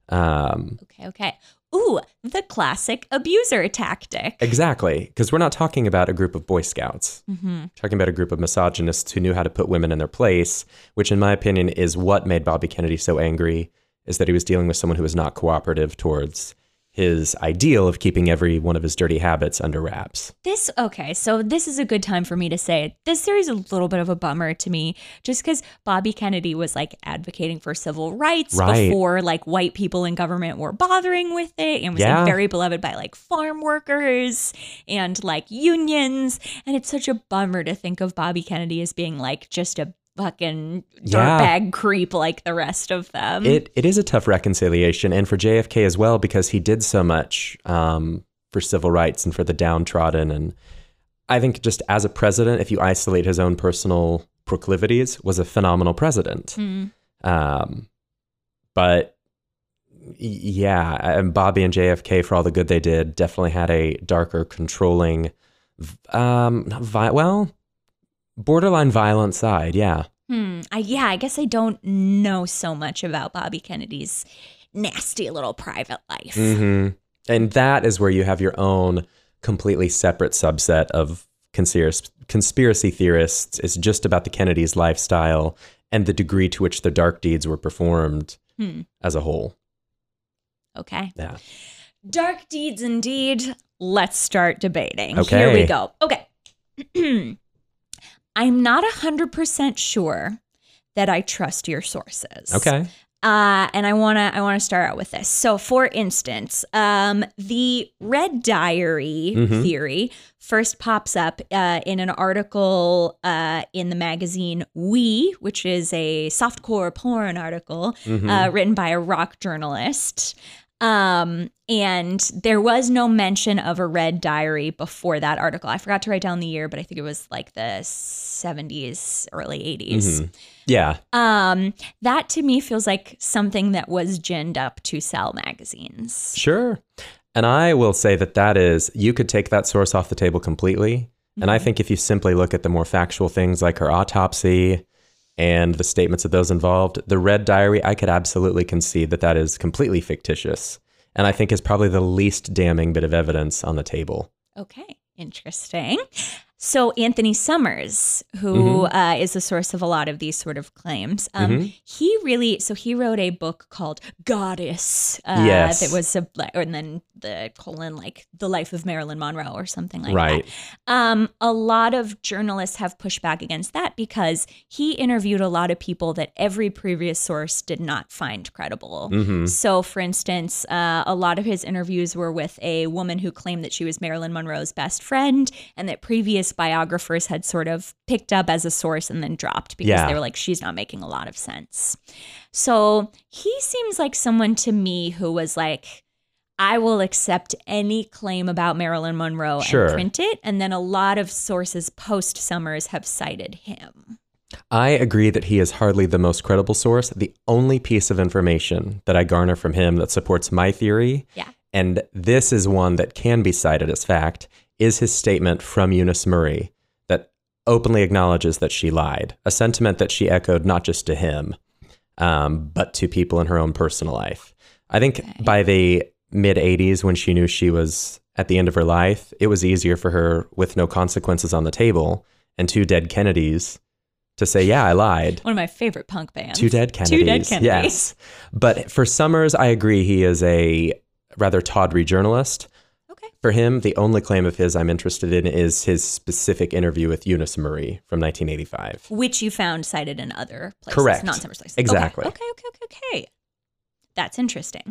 Um, Okay, okay. Ooh, the classic abuser tactic. exactly, because we're not talking about a group of Boy Scouts. Mm-hmm. We're talking about a group of misogynists who knew how to put women in their place, which in my opinion is what made Bobby Kennedy so angry, is that he was dealing with someone who was not cooperative towards his ideal of keeping every one of his dirty habits under wraps. This, okay, so this is a good time for me to say this series is a little bit of a bummer to me just because Bobby Kennedy was like advocating for civil rights Right. before like white people in government were bothering with it and was Yeah. like very beloved by like farm workers and like unions. And it's such a bummer to think of Bobby Kennedy as being like just a fucking Yeah. dirtbag creep like the rest of them. It it is a tough reconciliation, and for J F K as well, because he did so much um, for civil rights and for the downtrodden. And I think just as a president, if you isolate his own personal proclivities, was a phenomenal president. Mm. Um, but y- yeah, and Bobby and J F K, for all the good they did, definitely had a darker, controlling, v- um, not vi- well, borderline violent side. Yeah. Hmm. I, yeah, I guess I don't know so much about Bobby Kennedy's nasty little private life. hmm And that is where you have your own completely separate subset of conspiracy, conspiracy theorists. It's just about the Kennedys' lifestyle and the degree to which their dark deeds were performed Hmm. as a whole. Okay. Yeah. Dark deeds indeed. Let's start debating. Okay. Here we go. Okay. I'm not one hundred percent sure that I trust your sources. Okay. Uh, and I want to I want to start out with this. So, for instance, um, the Red Diary Mhm. theory first pops up uh, in an article uh, in the magazine We, which is a softcore porn article Mhm. uh, written by a rock journalist. Um, and there was no mention of a Red Diary before that article. I forgot to write down the year, but I think it was like the seventies, early eighties. Mhm. Yeah. Um, that to me feels like something that was ginned up to sell magazines. Sure. And I will say that that is, you could take that source off the table completely. And I think if you simply look at the more factual things like her autopsy and the statements of those involved, the Red Diary, I could absolutely concede that that is completely fictitious. And I think is probably the least damning bit of evidence on the table. Okay, interesting. So Anthony Summers, who uh, is the source of a lot of these sort of claims, um, Mhm. he really, so he wrote a book called Goddess. Uh, Yes. That was, a, and then the colon, like The Life of Marilyn Monroe or something like Right. that. Um, a lot of journalists have pushed back against that because he interviewed a lot of people that every previous source did not find credible. Mhm. So, for instance, uh, a lot of his interviews were with a woman who claimed that she was Marilyn Monroe's best friend and that previous biographers had sort of picked up as a source and then dropped because Yeah. they were like, she's not making a lot of sense. So he seems like someone to me who was like, I will accept any claim about Marilyn Monroe Sure. and print it. And then a lot of sources post Summers have cited him. I agree that he is hardly the most credible source. The only piece of information that I garner from him that supports my theory, Yeah. and this is one that can be cited as fact, is his statement from Eunice Murray that openly acknowledges that she lied, a sentiment that she echoed not just to him, um, but to people in her own personal life. I think Okay. by the mid eighties, when she knew she was at the end of her life, it was easier for her, with no consequences on the table and two dead Kennedys, to say, yeah, I lied. One of my favorite punk bands. Two dead Kennedys. Two dead Kennedys. Yes. But for Summers, I agree he is a rather tawdry journalist. Okay. For him, the only claim of his I'm interested in is his specific interview with Eunice Murray from nineteen eighty-five. Which you found cited in other places. Correct. Not Summers places. Exactly. Okay, okay, okay, okay. That's interesting.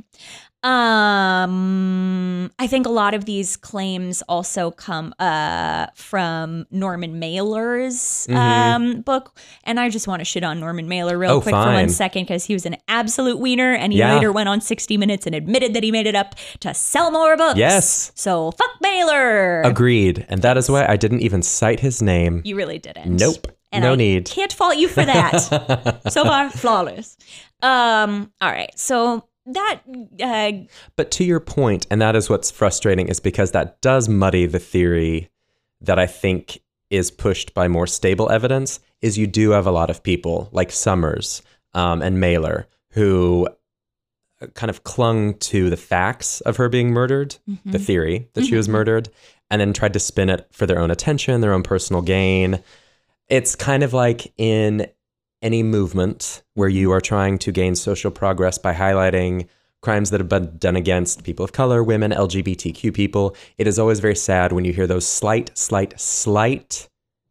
Um, I think a lot of these claims also come uh, from Norman Mailer's Mm-hmm. um, book. And I just want to shit on Norman Mailer real Oh, quick for fine. one second because he was an absolute wiener. And he Yeah. later went on sixty minutes and admitted that he made it up to sell more books. Yes. So fuck Mailer. Agreed. And that is why I didn't even cite his name. You really didn't. Nope. And no I need. Can't fault you for that. So far, flawless. Um, all right. So that uh, But to your point, and that is what's frustrating, is because that does muddy the theory that I think is pushed by more stable evidence, is you do have a lot of people like Summers um, and Mailer who kind of clung to the facts of her being murdered, mm-hmm. the theory that she was murdered, and then tried to spin it for their own attention, their own personal gain. It's kind of like in any movement where you are trying to gain social progress by highlighting crimes that have been done against people of color, women, L G B T Q people. It is always very sad when you hear those slight, slight, slight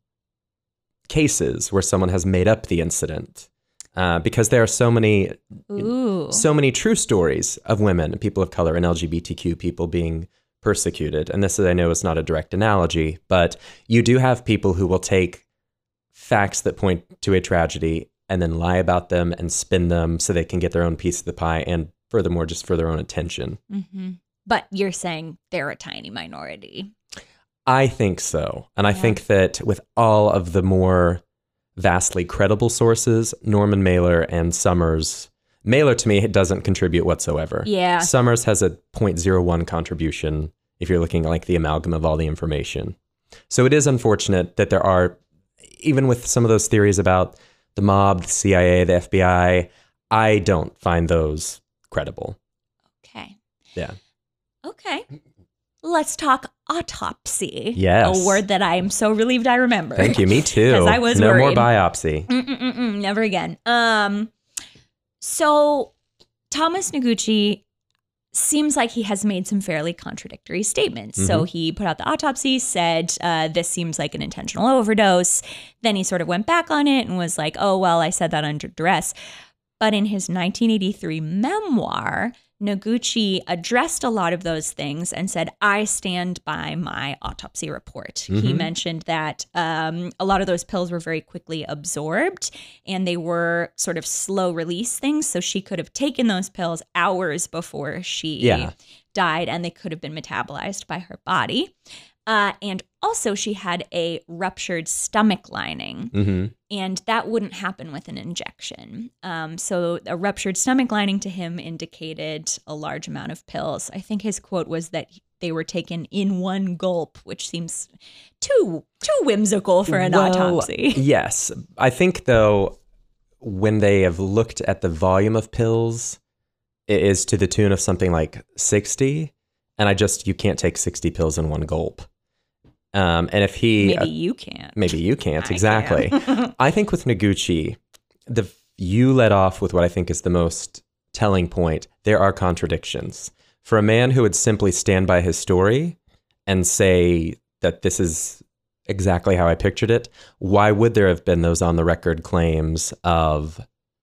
cases where someone has made up the incident. Uh, because there are so many, Ooh. so many true stories of women, people of color, and L G B T Q people being persecuted. And this, is, I know, is not a direct analogy, but you do have people who will take facts that point to a tragedy and then lie about them and spin them so they can get their own piece of the pie, and furthermore, just for their own attention. Mm-hmm. But you're saying they're a tiny minority. I think so. And I Yeah. think that with all of the more vastly credible sources, Norman Mailer and Summers, Mailer to me it doesn't contribute whatsoever. Yeah. Summers has a zero point zero one contribution if you're looking at like the amalgam of all the information. So it is unfortunate that there are, even with some of those theories about the mob, the C I A, the F B I, I don't find those credible. Okay. Yeah. Okay. Let's talk autopsy. Yes. A word that I am so relieved I remember. Thank you. Me too. 'Cause I was no more worried. biopsy. Mm-mm-mm-mm, never again. Um, so Thomas Noguchi seems like he has made some fairly contradictory statements. So Mhm. he put out the autopsy, said uh, this seems like an intentional overdose. Then he sort of went back on it and was like, oh, well, I said that under duress. But in his nineteen eighty-three memoir, Noguchi addressed a lot of those things and said, I stand by my autopsy report. He Mhm. mentioned that um, a lot of those pills were very quickly absorbed and they were sort of slow release things. So she could have taken those pills hours before she Yeah. died and they could have been metabolized by her body. Uh, and also she had a ruptured stomach lining. Mm-hmm. And that wouldn't happen with an injection. Um, so a ruptured stomach lining to him indicated a large amount of pills. I think his quote was that they were taken in one gulp, which seems too too whimsical for an Well, autopsy. Yes. I think, though, when they have looked at the volume of pills, it is to the tune of something like sixty. And I just, you can't take sixty pills in one gulp. Um, and if he... Maybe you can't. Maybe you can't, I exactly. can. I think with Noguchi, the you led off with what I think is the most telling point. There are contradictions. For a man who would simply stand by his story and say that this is exactly how I pictured it, why would there have been those on the record claims of,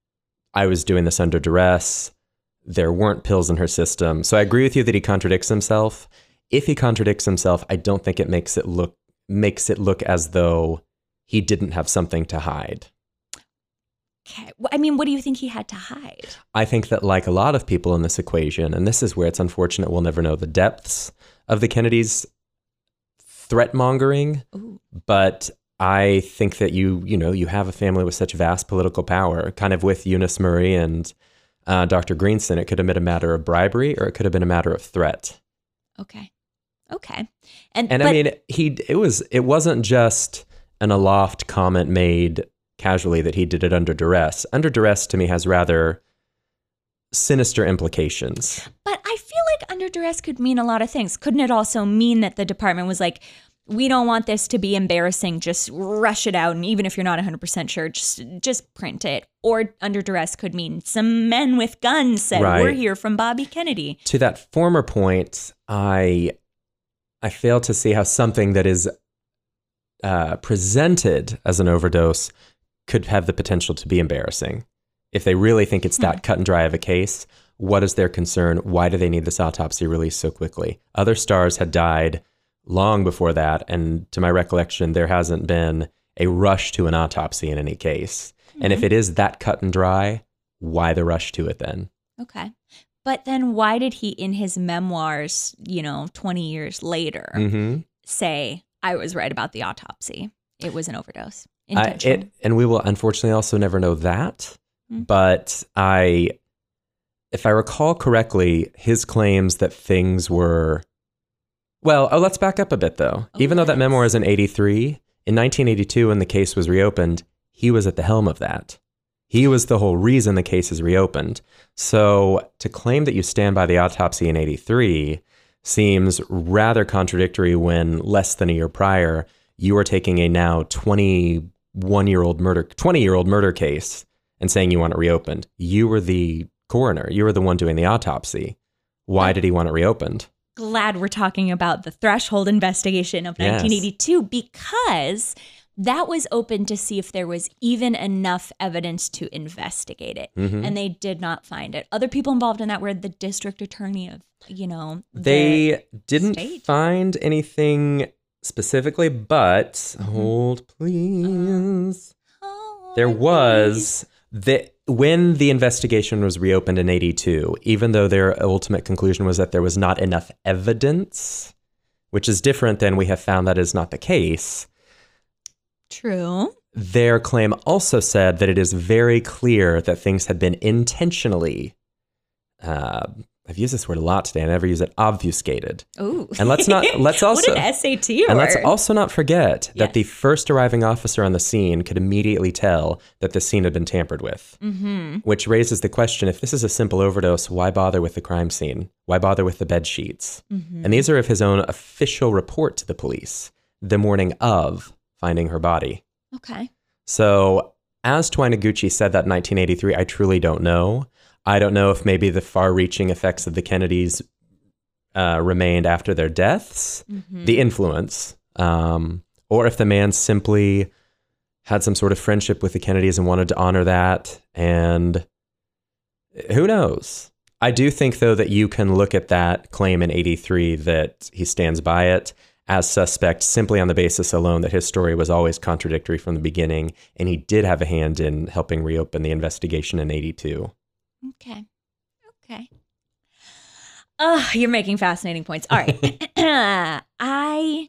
I was doing this under duress, there weren't pills in her system? So I agree with you that he contradicts himself. If he contradicts himself, I don't think it makes it look makes it look as though he didn't have something to hide. Okay. Well, I mean, what do you think he had to hide? I think that, like a lot of people in this equation, and this is where it's unfortunate we'll never know the depths of the Kennedys' threat mongering, Ooh. but I think that you, you know, you have a family with such vast political power, kind of with Eunice Murray and uh, Doctor Greenson. It could have been a matter of bribery or it could have been a matter of threat. Okay. Okay. And, And but, I mean, he it was it wasn't just an aloft comment made casually that he did it under duress. Under duress to me has rather sinister implications. But I feel like under duress could mean a lot of things. Couldn't it also mean that the department was like, we don't want this to be embarrassing, just rush it out, and even if you're not one hundred percent sure, just, just print it? Or under duress could mean some men with guns said, Right. we're here from Bobby Kennedy. To that former point, I I fail to see how something that is uh, presented as an overdose could have the potential to be embarrassing. If they really think it's that cut and dry of a case, what is their concern? Why do they need this autopsy released so quickly? Other stars had died long before that, and to my recollection, there hasn't been a rush to an autopsy in any case. Mm-hmm. And if it is that cut and dry, why the rush to it then? Okay. But then why did he, in his memoirs, you know, twenty years later, mm-hmm. say, I was right about the autopsy? It was an overdose. Intentional. Uh, it, and we will unfortunately also never know that. Mm-hmm. But I, if I recall correctly, his claims that things were, well, oh, let's back up a bit though. Oh, Even yes. though that memoir is in eighty-three, in nineteen eighty-two, when the case was reopened, he was at the helm of that. He was the whole reason the case is reopened. So to claim that you stand by the autopsy in eighty-three seems rather contradictory when less than a year prior, you are taking a now twenty-one-year-old murder, twenty-year-old murder case and saying you want it reopened. You were the coroner. You were the one doing the autopsy. Why did he want it reopened? Glad we're talking about the threshold investigation of nineteen eighty-two yes. because that was open to see if there was even enough evidence to investigate it. Mm-hmm. And they did not find it. Other people involved in that were the district attorney of, you know, the They didn't state. find anything specifically, but mm-hmm. hold please. Uh, oh, there was the when the investigation was reopened in eighty-two, even though their ultimate conclusion was that there was not enough evidence, which is different than we have found that is not the case. True. Their claim also said that it is very clear that things had been intentionally, uh, I've used this word a lot today, I never use it, obfuscated. Ooh. And let's not, let's also, what an S A T word. And let's also not forget yes. that the first arriving officer on the scene could immediately tell that the scene had been tampered with, mm-hmm. which raises the question, if this is a simple overdose, why bother with the crime scene? Why bother with the bed sheets? Mm-hmm. And these are of his own official report to the police the morning of finding her body. Okay. So as Twai Noguchi said that in nineteen eighty-three, I truly don't know. I don't know if maybe the far-reaching effects of the Kennedys uh, remained after their deaths, mm-hmm. the influence, um, or if the man simply had some sort of friendship with the Kennedys and wanted to honor that. And who knows? I do think, though, that you can look at that claim in eighty-three that he stands by it as suspect simply on the basis alone that his story was always contradictory from the beginning, and he did have a hand in helping reopen the investigation in eighty-two. Okay. Okay. Oh, you're making fascinating points. All right. I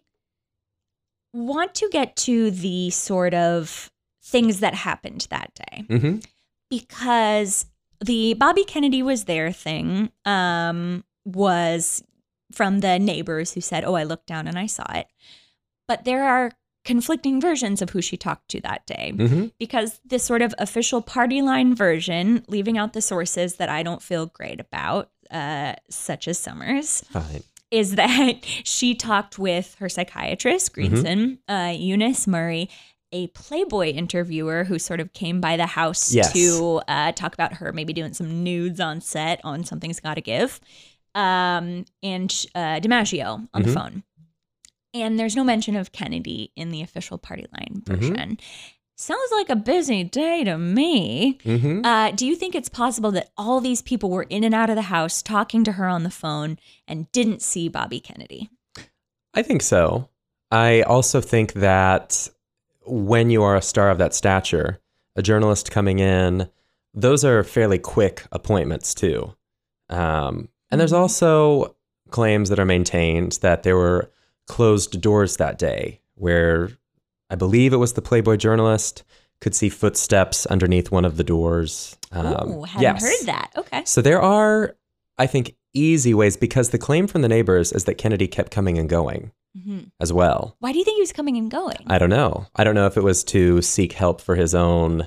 want to get to the sort of things that happened that day. Mm-hmm. Because the Bobby Kennedy was there thing um, was from the neighbors who said, oh, I looked down and I saw it. But there are conflicting versions of who she talked to that day, mm-hmm. because this sort of official party line version, leaving out the sources that I don't feel great about, uh, such as Summers, Fine. is that she talked with her psychiatrist, Greenson, mm-hmm. uh, Eunice Murray, a Playboy interviewer who sort of came by the house yes. to uh, talk about her maybe doing some nudes on set on Something's Gotta Give, um, and uh, DiMaggio on mm-hmm. the phone. And there's no mention of Kennedy in the official party line version. Mm-hmm. Sounds like a busy day to me. Mm-hmm. Uh, do you think it's possible that all these people were in and out of the house talking to her on the phone and didn't see Bobby Kennedy? I think so. I also think that when you are a star of that stature, a journalist coming in, those are fairly quick appointments too. Um, and there's also claims that are maintained that there were closed doors that day where I believe it was the Playboy journalist could see footsteps underneath one of the doors. Um, oh, hadn't yes. heard that. Okay. So there are, I think, easy ways, because the claim from the neighbors is that Kennedy kept coming and going mm-hmm. as well. Why do you think he was coming and going? I don't know. I don't know if it was to seek help for his own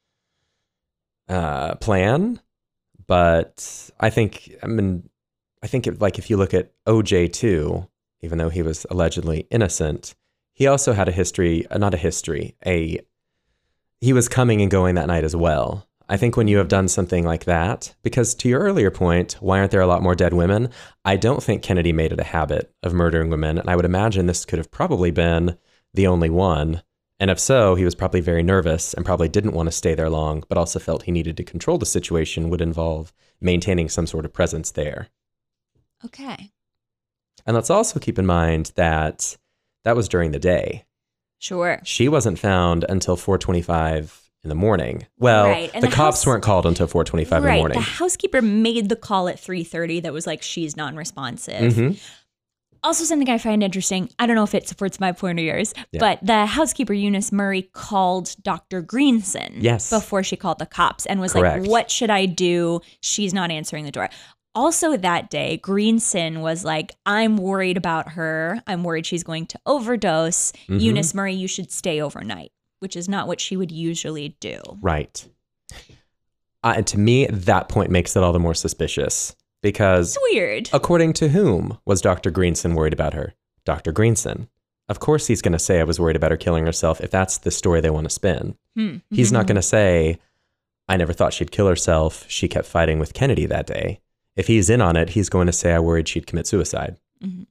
uh, plan, but I think, I mean, I think it, like if you look at O J too, even though he was allegedly innocent, he also had a history, uh, not a history, a, he was coming and going that night as well. I think when you have done something like that, because to your earlier point, why aren't there a lot more dead women? I don't think Kennedy made it a habit of murdering women. And I would imagine this could have probably been the only one. And if so, he was probably very nervous and probably didn't want to stay there long, but also felt he needed to control the situation would involve maintaining some sort of presence there. Okay. And let's also keep in mind that that was during the day. Sure. She wasn't found until four twenty-five in the morning. Well, Right, and the, the cops house- weren't called until four twenty-five in the Right. morning. The housekeeper made the call at three thirty that was like, she's non-responsive. Mhm. Also, something I find interesting, I don't know if it supports my point or yours, Yeah. but the housekeeper, Eunice Murray, called Doctor Greenson Yes. before she called the cops and was Correct. like, what should I do? She's not answering the door. Also that day, Greenson was like, I'm worried about her. I'm worried she's going to overdose. Mhm. Eunice Murray, you should stay overnight, which is not what she would usually do. Right. Uh, and to me, that point makes it all the more suspicious because It's weird. according to whom was Doctor Greenson worried about her? Doctor Greenson. Of course he's going to say I was worried about her killing herself if that's the story they want to spin. Hmm. He's not going to say, I never thought she'd kill herself. She kept fighting with Kennedy that day. If he's in on it, he's going to say I worried she'd commit suicide. Mhm.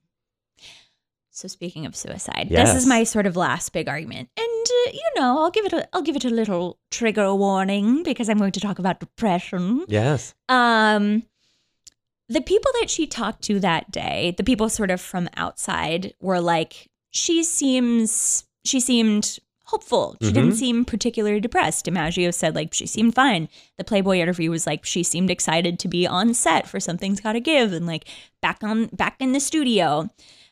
So speaking of suicide, Yes. this is my sort of last big argument, and uh, you know, I'll give it a, I'll give it a little trigger warning because I'm going to talk about depression. Yes. Um, the people that she talked to that day, the people sort of from outside, were like, she seems, she seemed hopeful. She didn't Mhm. seem particularly depressed. DiMaggio said like she seemed fine. The Playboy interview was like she seemed excited to be on set for Something's Gotta Give and like back on back in the studio.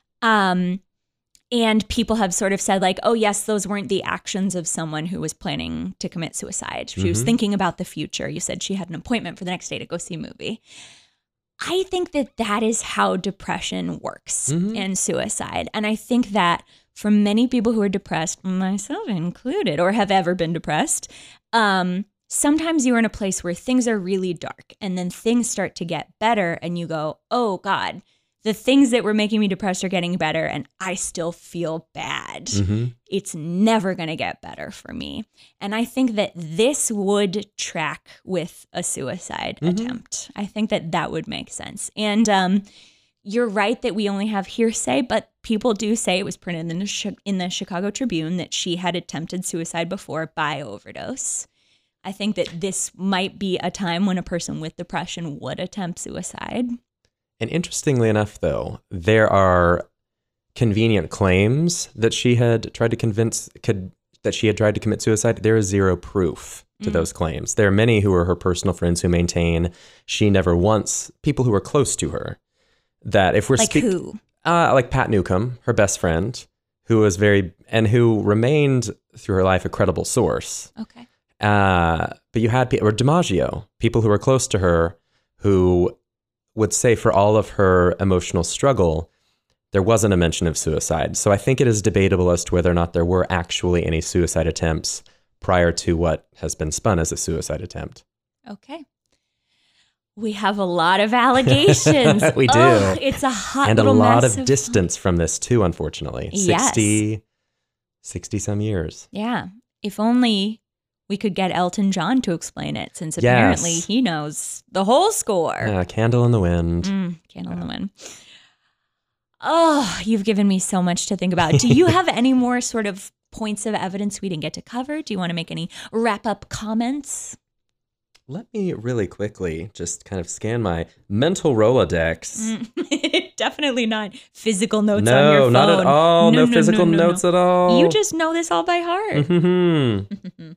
Um, and people have sort of said like, oh yes, those weren't the actions of someone who was planning to commit suicide. She was Mhm. thinking about the future. You said she had an appointment for the next day to go see a movie. I think that that is how depression works Mhm. and suicide. And I think that for many people who are depressed, myself included, or have ever been depressed, um, sometimes you're in a place where things are really dark and then things start to get better and you go, oh God, the things that were making me depressed are getting better and I still feel bad. Mhm. It's never going to get better for me. And I think that this would track with a suicide Mhm. attempt. I think that that would make sense. And um, you're right that we only have hearsay, but people do say it was printed in the, Chi- in the Chicago Tribune that she had attempted suicide before by overdose. I think that this might be a time when a person with depression would attempt suicide. And interestingly enough, though, there are convenient claims that she had tried to convince could that she had tried to commit suicide. There is zero proof to Mm. those claims. There are many who are her personal friends who maintain she never once, people who are close to her, that if we're Like speaking, who? uh, like Pat Newcomb, her best friend, who was very and who remained through her life a credible source. Okay. Uh, but you had people, or DiMaggio, people who were close to her, who would say for all of her emotional struggle, there wasn't a mention of suicide. So I think it is debatable as to whether or not there were actually any suicide attempts prior to what has been spun as a suicide attempt. Okay. We have a lot of allegations. We do. Ugh, it's a hot And a little lot mess of distance from this too, unfortunately. Yes. sixty, sixty some years. Yeah. If only we could get Elton John to explain it, since Yes. apparently he knows the whole score. Uh, Candle in the Wind. Mm, Candle in the Wind. Oh, you've given me so much to think about. Do you have any more sort of points of evidence we didn't get to cover? Do you want to make any wrap-up comments? Let me really quickly just kind of scan my mental Rolodex. Mm, definitely not physical notes no, on your phone. not at all. No, no, physical no, no, notes no. at all. You just know this all by heart. Mhm.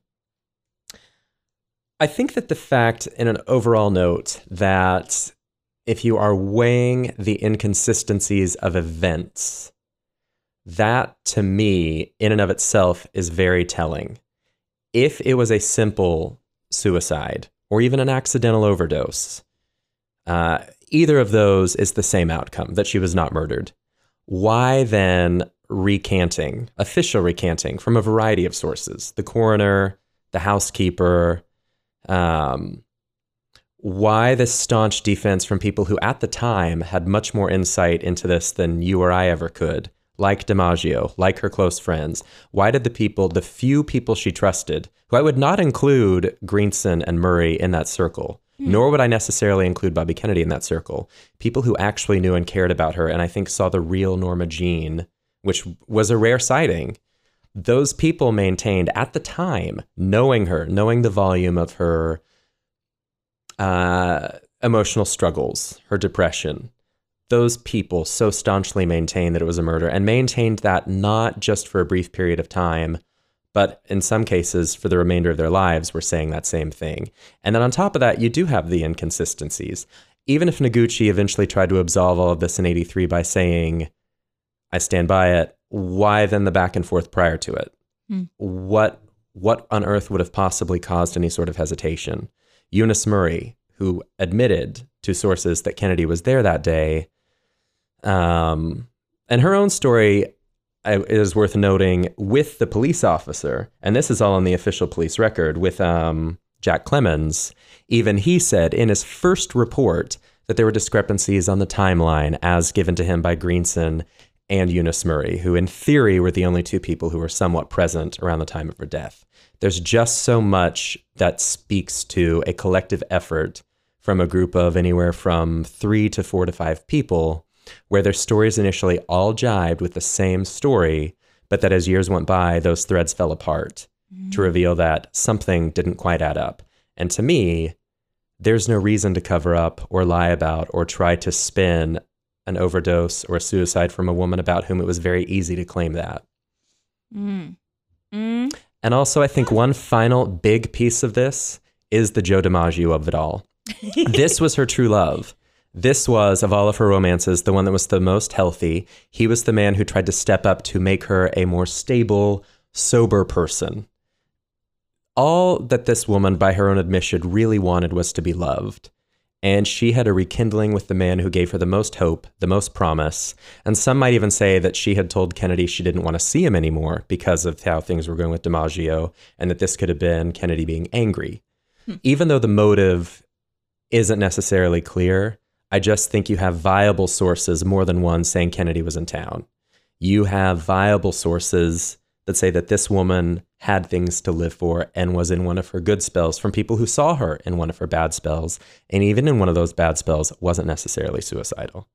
I think that the fact, in an overall note, that if you are weighing the inconsistencies of events, that to me, in and of itself, is very telling. If it was a simple suicide or even an accidental overdose, uh, either of those is the same outcome, that she was not murdered. Why then recanting, official recanting from a variety of sources? The coroner, the housekeeper. Um, why this staunch defense from people who at the time had much more insight into this than you or I ever could, like DiMaggio, like her close friends? Why did the people, the few people she trusted, who I would not include Greenson and Murray in that circle, mm. nor would I necessarily include Bobby Kennedy in that circle, people who actually knew and cared about her and I think saw the real Norma Jean, which was a rare sighting, those people maintained at the time, knowing her, knowing the volume of her uh, emotional struggles, her depression, those people so staunchly maintained that it was a murder, and maintained that not just for a brief period of time, but in some cases for the remainder of their lives were saying that same thing. And then on top of that, you do have the inconsistencies. Even if Noguchi eventually tried to absolve all of this in eighty-three by saying, I stand by it, why then the back and forth prior to it? Hmm. What what on earth would have possibly caused any sort of hesitation? Eunice Murray, who admitted to sources that Kennedy was there that day, um, and her own story is worth noting with the police officer, and this is all on the official police record, with um, Jack Clemens. Even he said in his first report that there were discrepancies on the timeline as given to him by Greenson and Eunice Murray, who in theory were the only two people who were somewhat present around the time of her death. There's just so much that speaks to a collective effort from a group of anywhere from three to four to five people, where their stories initially all jibed with the same story, but that as years went by, those threads fell apart mm-hmm. to reveal that something didn't quite add up. And to me, there's no reason to cover up or lie about or try to spin an overdose or a suicide from a woman about whom it was very easy to claim that. Mm. Mm. And also, I think one final big piece of this is the Joe DiMaggio of it all. This was her true love. This was, of all of her romances, the one that was the most healthy. He was the man who tried to step up to make her a more stable, sober person. All that this woman, by her own admission, really wanted was to be loved. And she had a rekindling with the man who gave her the most hope, the most promise. And some might even say that she had told Kennedy she didn't want to see him anymore because of how things were going with DiMaggio, and that this could have been Kennedy being angry. Hmm. Even though the motive isn't necessarily clear, I just think you have viable sources, more than one, saying Kennedy was in town. You have viable sources that say that this woman had things to live for and was in one of her good spells from people who saw her in one of her bad spells. And even in one of those bad spells, wasn't necessarily suicidal.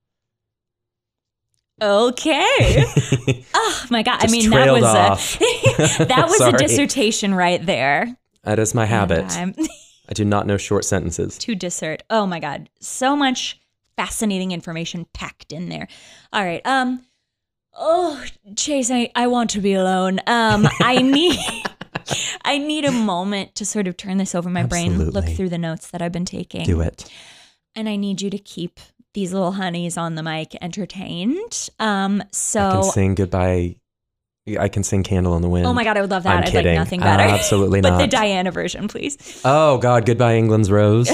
Okay. Oh my God. Just I mean, that was off. a, that was a dissertation right there. That is my habit. I do not know short sentences. To dissert. Oh my God. So much fascinating information packed in there. All right. Um, Oh, Chase, I, I want to be alone. Um, I need I need a moment to sort of turn this over my Absolutely. brain, look through the notes that I've been taking. Do it. And I need you to keep these little honeys on the mic entertained. Um, so I can sing Goodbye. I can sing Candle in the Wind. Oh my God, I would love that. I'm I'd kidding. like nothing better. Uh, absolutely but not. But the Diana version, please. Oh God, Goodbye England's Rose.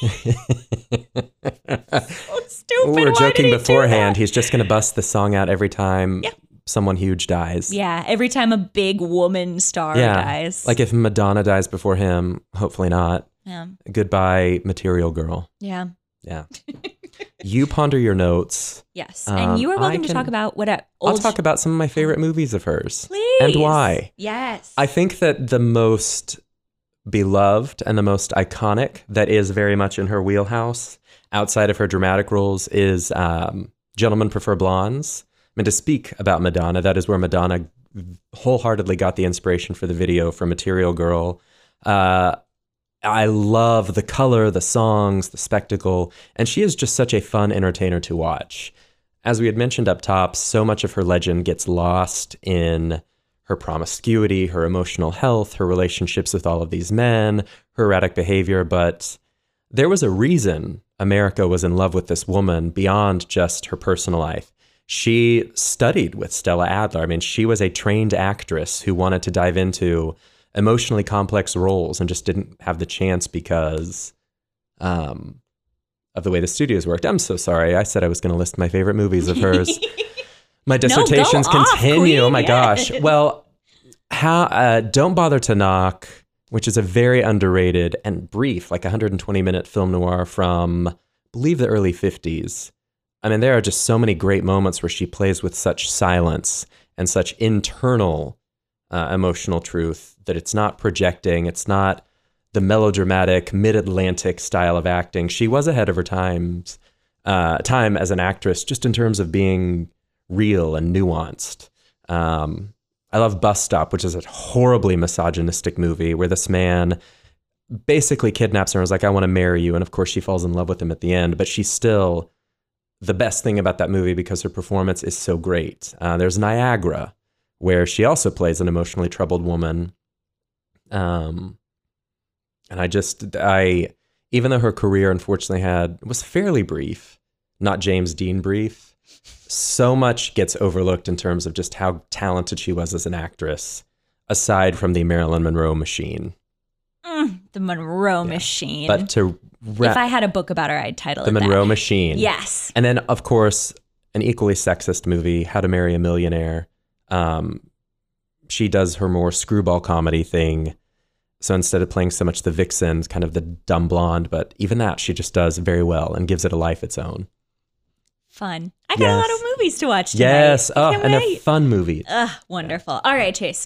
Stupid. We were Why joking did he beforehand. He's just going to bust the song out every time yeah. someone huge dies. Yeah, every time a big woman star yeah. dies. Like if Madonna dies before him, hopefully not. Yeah. Goodbye, Material Girl. Yeah. Yeah. You ponder your notes. Yes. And um, you are welcome can, to talk about what a old I'll talk about some of my favorite movies of hers. Please. And why. Yes. I think that the most beloved and the most iconic that is very much in her wheelhouse outside of her dramatic roles is um, Gentlemen Prefer Blondes. I mean, to speak about Madonna, that is where Madonna wholeheartedly got the inspiration for the video for Material Girl. Uh, I love the color, the songs, the spectacle, and she is just such a fun entertainer to watch. As we had mentioned up top, so much of her legend gets lost in her promiscuity, her emotional health, her relationships with all of these men, her erratic behavior, but there was a reason America was in love with this woman beyond just her personal life. She studied with Stella Adler. I mean, she was a trained actress who wanted to dive into emotionally complex roles and just didn't have the chance because um, of the way the studios worked. I'm so sorry. I said I was going to list my favorite movies of hers. My dissertations no, continue. Off, oh my yeah. gosh. Well, how uh, Don't Bother to Knock, which is a very underrated and brief, like one hundred twenty minute film noir from, I believe, the early fifties. I mean, there are just so many great moments where she plays with such silence and such internal uh, emotional truth that it's not projecting. It's not the melodramatic mid-Atlantic style of acting. She was ahead of her times, uh, time as an actress, just in terms of being real and nuanced. Um, I love Bus Stop, which is a horribly misogynistic movie where this man basically kidnaps her and is like, I want to marry you. And of course she falls in love with him at the end, but she's still the best thing about that movie because her performance is so great. Uh, there's Niagara, where she also plays an emotionally troubled woman. Um, and I just, I, even though her career unfortunately had, was fairly brief, not James Dean brief, so much gets overlooked in terms of just how talented she was as an actress, aside from the Marilyn Monroe machine. Mm, the Monroe yeah. Machine. But to ra- if I had a book about her, I'd title The it Monroe that. Machine. Yes. And then, of course, an equally sexist movie, How to Marry a Millionaire. Um, she does her more screwball comedy thing. So instead of playing so much the vixen, kind of the dumb blonde, but even that she just does very well and gives it a life its own. Fun. I got yes. a lot of movies to watch tonight. Yes. Oh, and wait. a fun movie. Ugh, wonderful. All right, Chase.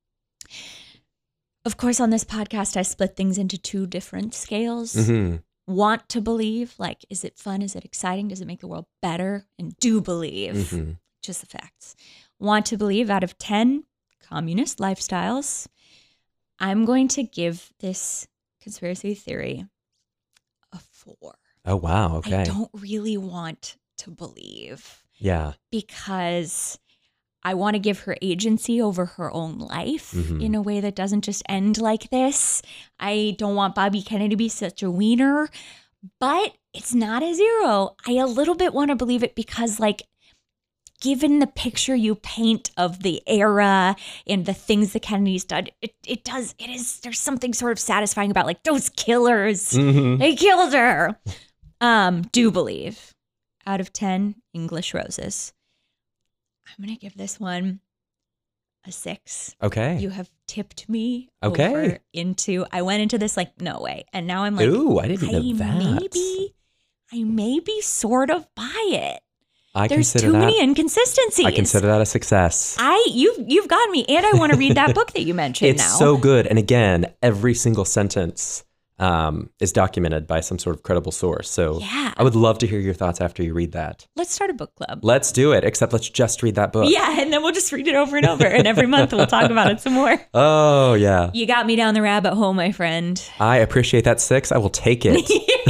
Of course, on this podcast, I split things into two different scales. Mm-hmm. Want to believe, like, is it fun? Is it exciting? Does it make the world better? And do believe, Mm-hmm. just the facts. Want to believe out of ten communist lifestyles, I'm going to give this conspiracy theory a four. Oh, wow. Okay. I don't really want to believe. Yeah. Because I want to give her agency over her own life mm-hmm. in a way that doesn't just end like this. I don't want Bobby Kennedy to be such a wiener, but it's not a zero. I a little bit want to believe it because, like, given the picture you paint of the era and the things the Kennedys did, it, it does, it is, there's something sort of satisfying about, like, those killers. Mm-hmm. They killed her. Um, do believe. Out of ten English roses. I'm going to give this one a six. Okay. You have tipped me okay. over into, I went into this like, no way. And now I'm like, ooh, I didn't I know that. Maybe, I maybe sort of buy it. I There's consider too that, many inconsistencies. I consider that a success. I, you've, you've gotten me. And I want to read that book that you mentioned it's now. It's so good. And again, every single sentence um, is documented by some sort of credible source. So yeah. I would love to hear your thoughts after you read that. Let's start a book club. Let's do it, except let's just read that book. Yeah, and then we'll just read it over and over. And every month we'll talk about it some more. Oh, yeah. You got me down the rabbit hole, my friend. I appreciate that six. I will take it.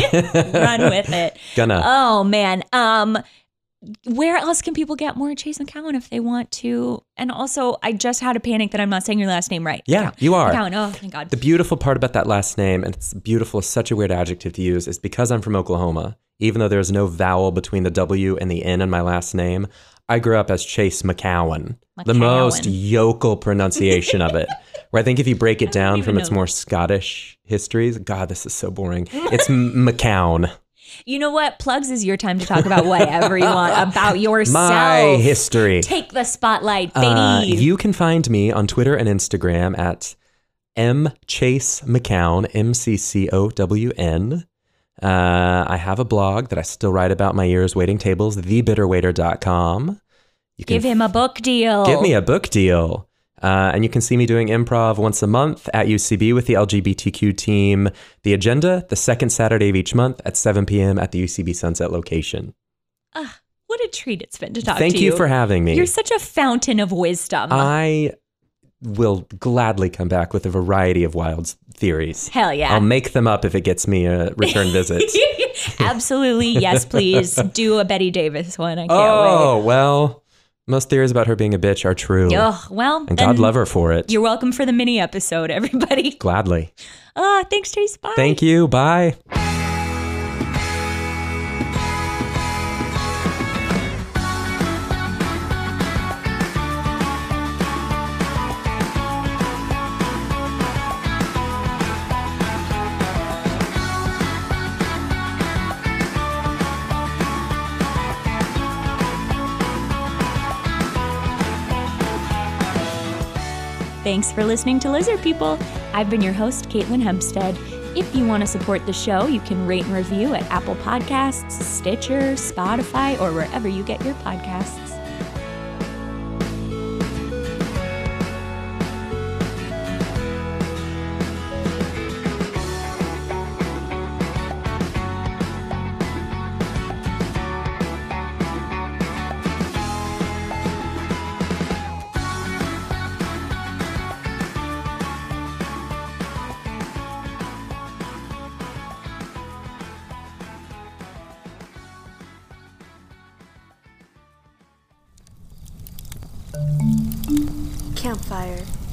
Run with it. Gonna. Oh, man. Um, where else can people get more Chase McCowan if they want to? And also, I just had a panic that I'm not saying your last name right. Yeah, McCowan. you are. McCowan. Oh, thank God. The beautiful part about that last name, and it's beautiful is such a weird adjective to use, is because I'm from Oklahoma, even though there's no vowel between the W and the N in my last name, I grew up as Chase McCowan. McCowan. The most yokel pronunciation of it. Where I think if you break it down from its more Scottish histories, God, this is so boring. It's McCown. You know what? Plugs is your time to talk about whatever you want about yourself. My history. Take the spotlight, baby. Uh, you can find me on Twitter and Instagram at M Chase McCown, M C C O W N. Uh, I have a blog that I still write about my year's waiting tables, the bitter waiter dot com. You can give him a book deal. Give me a book deal. Uh, and you can see me doing improv once a month at U C B with the L G B T Q team. The agenda, the second Saturday of each month at seven p.m. at the U C B Sunset location. Uh, what a treat it's been to talk Thank to you. Thank you for having me. You're such a fountain of wisdom. I will gladly come back with a variety of wild theories. Hell yeah. I'll make them up if it gets me a return visit. Absolutely. Yes, please. Do a Betty Davis one. I can't oh, wait. well... Most theories about her being a bitch are true. Oh, well. And God love her for it. You're welcome for the mini episode, everybody. Gladly. Oh, thanks, Chase. Bye. Thank you. Bye. Thanks for listening to Lizard People. I've been your host, Caitlin Hempstead. If you want to support the show, you can rate and review at Apple Podcasts, Stitcher, Spotify, or wherever you get your podcasts. Campfire.